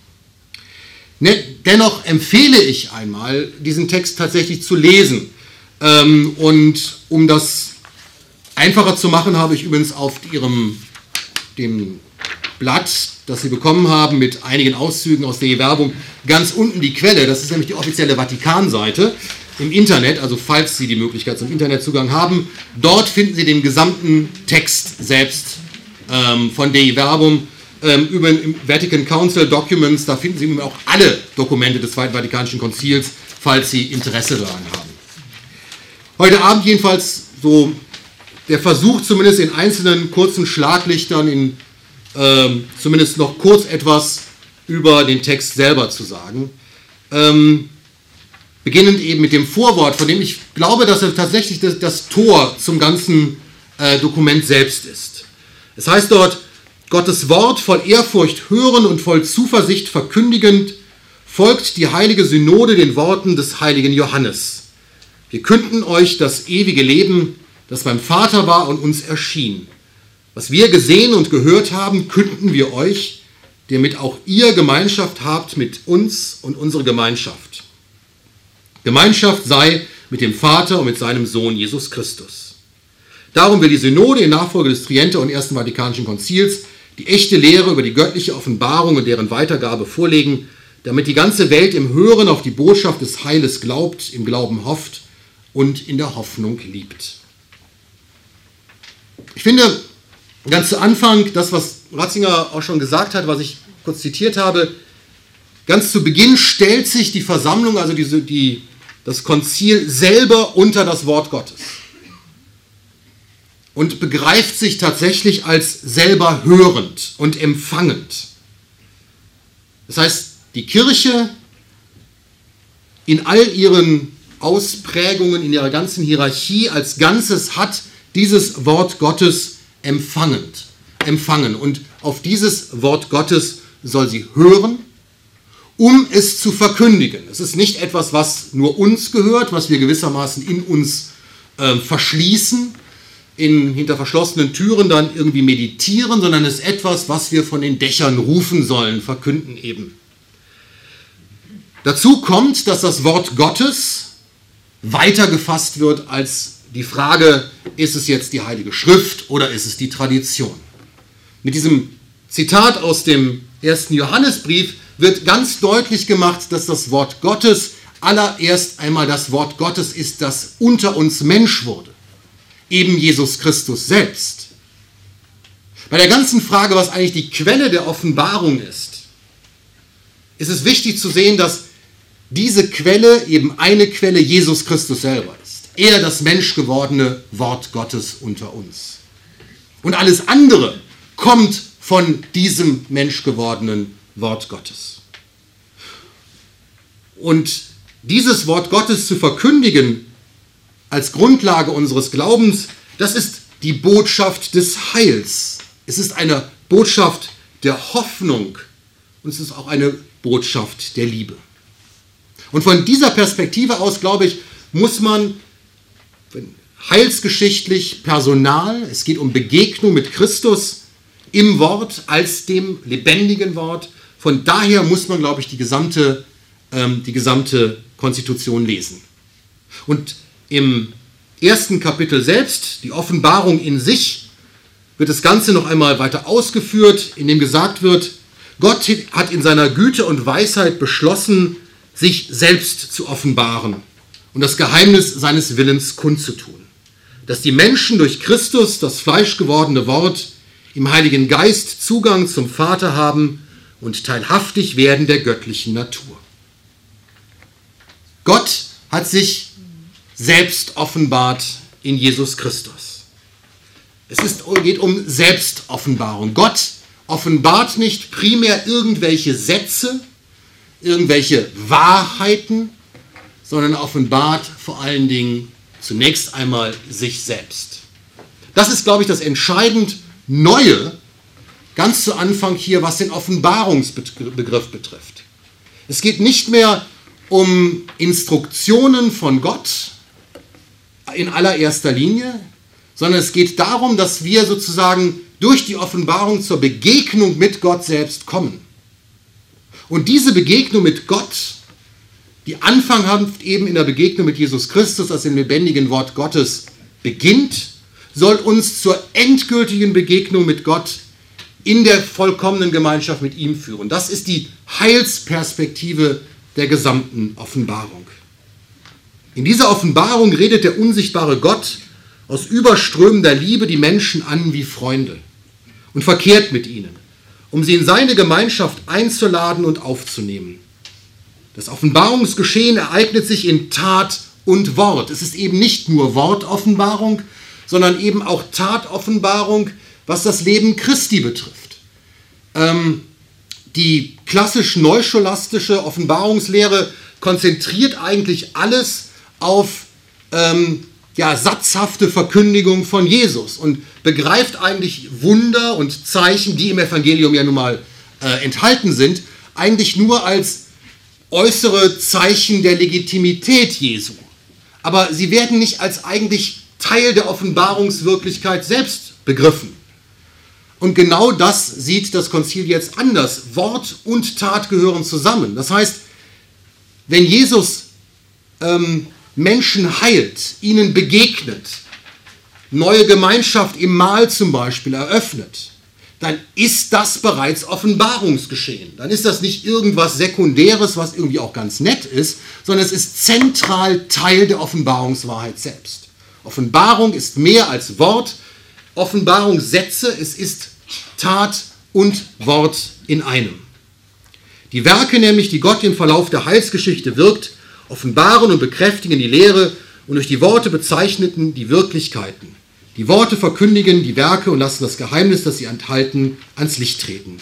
Dennoch empfehle ich einmal, diesen Text tatsächlich zu lesen. Und um das einfacher zu machen, habe ich übrigens auf dem Blatt, das Sie bekommen haben, mit einigen Auszügen aus Dei Verbum, ganz unten die Quelle. Das ist nämlich die offizielle Vatikanseite im Internet, also falls Sie die Möglichkeit zum Internetzugang haben. Dort finden Sie den gesamten Text selbst von Dei Verbum. Über im Vatican Council Documents, da finden Sie auch alle Dokumente des Zweiten Vatikanischen Konzils, falls Sie Interesse daran haben. Heute Abend jedenfalls so der Versuch, zumindest in einzelnen kurzen Schlaglichtern zumindest noch kurz etwas über den Text selber zu sagen. Beginnend eben mit dem Vorwort, von dem ich glaube, dass er tatsächlich das Tor zum ganzen Dokument selbst ist. Es heißt dort, Gottes Wort voll Ehrfurcht hören und voll Zuversicht verkündigend, folgt die heilige Synode den Worten des heiligen Johannes. Wir künden euch das ewige Leben, das beim Vater war und uns erschien. Was wir gesehen und gehört haben, künden wir euch, damit auch ihr Gemeinschaft habt mit uns und unsere Gemeinschaft. Gemeinschaft sei mit dem Vater und mit seinem Sohn Jesus Christus. Darum will die Synode in Nachfolge des Triente und Ersten Vatikanischen Konzils die echte Lehre über die göttliche Offenbarung und deren Weitergabe vorlegen, damit die ganze Welt im Hören auf die Botschaft des Heiles glaubt, im Glauben hofft und in der Hoffnung liebt. Ich finde, ganz zu Anfang, das, was Ratzinger auch schon gesagt hat, was ich kurz zitiert habe, ganz zu Beginn stellt sich die Versammlung, also das Konzil selber unter das Wort Gottes und begreift sich tatsächlich als selber hörend und empfangend. Das heißt, die Kirche in all ihren Ausprägungen, in ihrer ganzen Hierarchie als Ganzes hat dieses Wort Gottes empfangen. Und auf dieses Wort Gottes soll sie hören, um es zu verkündigen. Es ist nicht etwas, was nur uns gehört, was wir gewissermaßen in uns verschließen, hinter verschlossenen Türen dann irgendwie meditieren, sondern es ist etwas, was wir von den Dächern rufen sollen, verkünden eben. Dazu kommt, dass das Wort Gottes weiter gefasst wird als die Frage, ist es jetzt die Heilige Schrift oder ist es die Tradition? Mit diesem Zitat aus dem 1. Johannesbrief wird ganz deutlich gemacht, dass das Wort Gottes allererst einmal das Wort Gottes ist, das unter uns Mensch wurde. Eben Jesus Christus selbst. Bei der ganzen Frage, was eigentlich die Quelle der Offenbarung ist es wichtig zu sehen, dass diese Quelle eben eine Quelle Jesus Christus selber ist. Er, das menschgewordene Wort Gottes unter uns. Und alles andere kommt von diesem menschgewordenen Wort Gottes. Und dieses Wort Gottes zu verkündigen als Grundlage unseres Glaubens, das ist die Botschaft des Heils. Es ist eine Botschaft der Hoffnung und es ist auch eine Botschaft der Liebe. Und von dieser Perspektive aus, glaube ich, muss man heilsgeschichtlich, personal, es geht um Begegnung mit Christus im Wort als dem lebendigen Wort. Von daher muss man, glaube ich, die gesamte Konstitution lesen. Und im ersten Kapitel selbst, die Offenbarung in sich, wird das Ganze noch einmal weiter ausgeführt, indem gesagt wird, Gott hat in seiner Güte und Weisheit beschlossen, sich selbst zu offenbaren und das Geheimnis seines Willens kundzutun. Dass die Menschen durch Christus, das fleischgewordene Wort, im Heiligen Geist Zugang zum Vater haben und teilhaftig werden der göttlichen Natur. Gott hat sich selbst offenbart in Jesus Christus. Geht um Selbstoffenbarung. Gott offenbart nicht primär irgendwelche Sätze, irgendwelche Wahrheiten, sondern offenbart vor allen Dingen zunächst einmal sich selbst. Das ist, glaube ich, das entscheidend Neue, ganz zu Anfang hier, was den Offenbarungsbegriff betrifft. Es geht nicht mehr um Instruktionen von Gott in allererster Linie, sondern es geht darum, dass wir sozusagen durch die Offenbarung zur Begegnung mit Gott selbst kommen. Und diese Begegnung mit Gott, die Anfang hat eben in der Begegnung mit Jesus Christus, als dem lebendigen Wort Gottes beginnt, soll uns zur endgültigen Begegnung mit Gott in der vollkommenen Gemeinschaft mit ihm führen. Das ist die Heilsperspektive der gesamten Offenbarung. In dieser Offenbarung redet der unsichtbare Gott aus überströmender Liebe die Menschen an wie Freunde und verkehrt mit ihnen, um sie in seine Gemeinschaft einzuladen und aufzunehmen. Das Offenbarungsgeschehen ereignet sich in Tat und Wort. Es ist eben nicht nur Wortoffenbarung, sondern eben auch Tatoffenbarung, was das Leben Christi betrifft. Die klassisch neuscholastische Offenbarungslehre konzentriert eigentlich alles auf satzhafte Verkündigung von Jesus und begreift eigentlich Wunder und Zeichen, die im Evangelium ja nun mal enthalten sind, eigentlich nur als äußere Zeichen der Legitimität Jesu. Aber sie werden nicht als eigentlich Teil der Offenbarungswirklichkeit selbst begriffen. Und genau das sieht das Konzil jetzt anders. Wort und Tat gehören zusammen. Das heißt, wenn Jesus Menschen heilt, ihnen begegnet, neue Gemeinschaft im Mahl zum Beispiel eröffnet, dann ist das bereits Offenbarungsgeschehen. Dann ist das nicht irgendwas Sekundäres, was irgendwie auch ganz nett ist, sondern es ist zentral Teil der Offenbarungswahrheit selbst. Offenbarung ist mehr als Wort, Offenbarungssätze, es ist Tat und Wort in einem. Die Werke nämlich, die Gott im Verlauf der Heilsgeschichte wirkt, offenbaren und bekräftigen die Lehre und durch die Worte bezeichneten die Wirklichkeiten. Die Worte verkündigen die Werke und lassen das Geheimnis, das sie enthalten, ans Licht treten.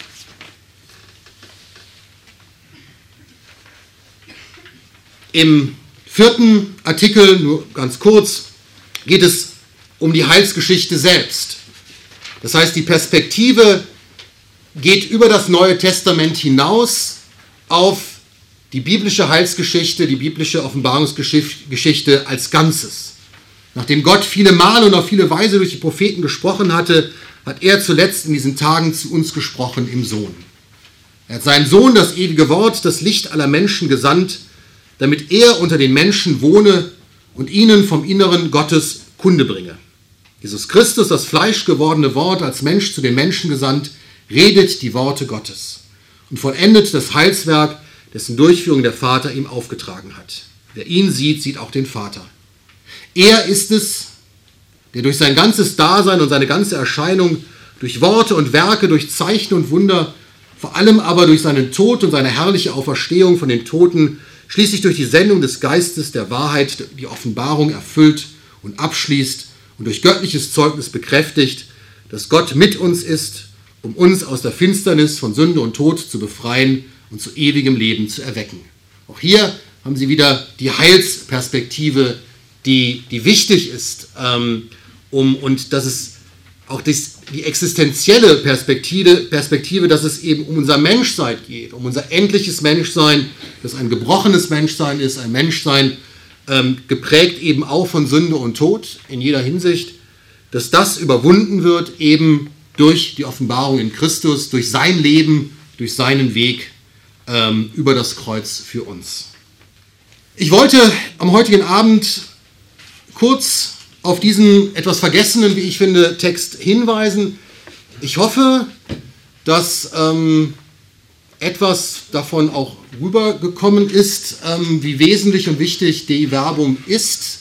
Im 4. Artikel, nur ganz kurz, geht es um die Heilsgeschichte selbst. Das heißt, die Perspektive geht über das Neue Testament hinaus auf die biblische Heilsgeschichte, die biblische Offenbarungsgeschichte als Ganzes. Nachdem Gott viele Male und auf viele Weise durch die Propheten gesprochen hatte, hat er zuletzt in diesen Tagen zu uns gesprochen im Sohn. Er hat seinen Sohn, das ewige Wort, das Licht aller Menschen gesandt, damit er unter den Menschen wohne und ihnen vom Inneren Gottes Kunde bringe. Jesus Christus, das fleischgewordene Wort, als Mensch zu den Menschen gesandt, redet die Worte Gottes und vollendet das Heilswerk, dessen Durchführung der Vater ihm aufgetragen hat. Wer ihn sieht, sieht auch den Vater. Er ist es, der durch sein ganzes Dasein und seine ganze Erscheinung, durch Worte und Werke, durch Zeichen und Wunder, vor allem aber durch seinen Tod und seine herrliche Auferstehung von den Toten, schließlich durch die Sendung des Geistes der Wahrheit die Offenbarung erfüllt und abschließt und durch göttliches Zeugnis bekräftigt, dass Gott mit uns ist, um uns aus der Finsternis von Sünde und Tod zu befreien und zu ewigem Leben zu erwecken. Auch hier haben Sie wieder die Heilsperspektive, die wichtig ist, und dass es auch die existenzielle Perspektive, dass es eben um unser Menschsein geht, um unser endliches Menschsein, das ein gebrochenes Menschsein ist, ein Menschsein geprägt eben auch von Sünde und Tod in jeder Hinsicht, dass das überwunden wird eben durch die Offenbarung in Christus, durch sein Leben, durch seinen Weg über das Kreuz für uns. Ich wollte am heutigen Abend kurz auf diesen etwas vergessenen, wie ich finde, Text hinweisen. Ich hoffe, dass etwas davon auch rübergekommen ist, wie wesentlich und wichtig Dei Verbum ist.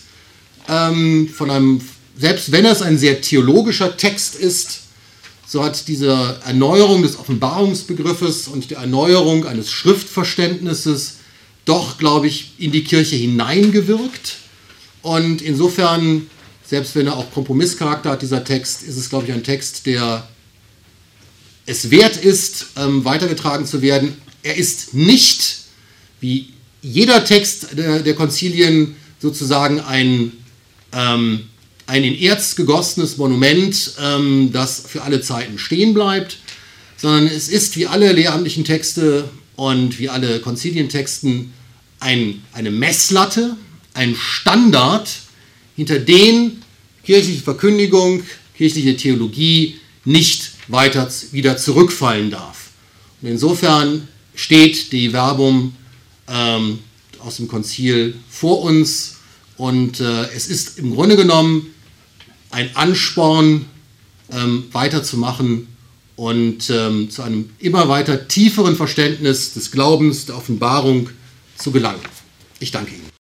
Selbst wenn es ein sehr theologischer Text ist, so hat diese Erneuerung des Offenbarungsbegriffes und die Erneuerung eines Schriftverständnisses doch, glaube ich, in die Kirche hineingewirkt. Und insofern, selbst wenn er auch Kompromisscharakter hat, dieser Text, ist es, glaube ich, ein Text, der es wert ist, weitergetragen zu werden. Er ist nicht, wie jeder Text der Konzilien, sozusagen ein in Erz gegossenes Monument, das für alle Zeiten stehen bleibt, sondern es ist, wie alle lehramtlichen Texte und wie alle Konzilientexten, eine Messlatte, ein Standard, hinter den kirchliche Verkündigung, kirchliche Theologie nicht weiter wieder zurückfallen darf. Und insofern steht Dei Verbum aus dem Konzil vor uns und es ist im Grunde genommen ein Ansporn, weiterzumachen und zu einem immer weiter tieferen Verständnis des Glaubens, der Offenbarung zu gelangen. Ich danke Ihnen.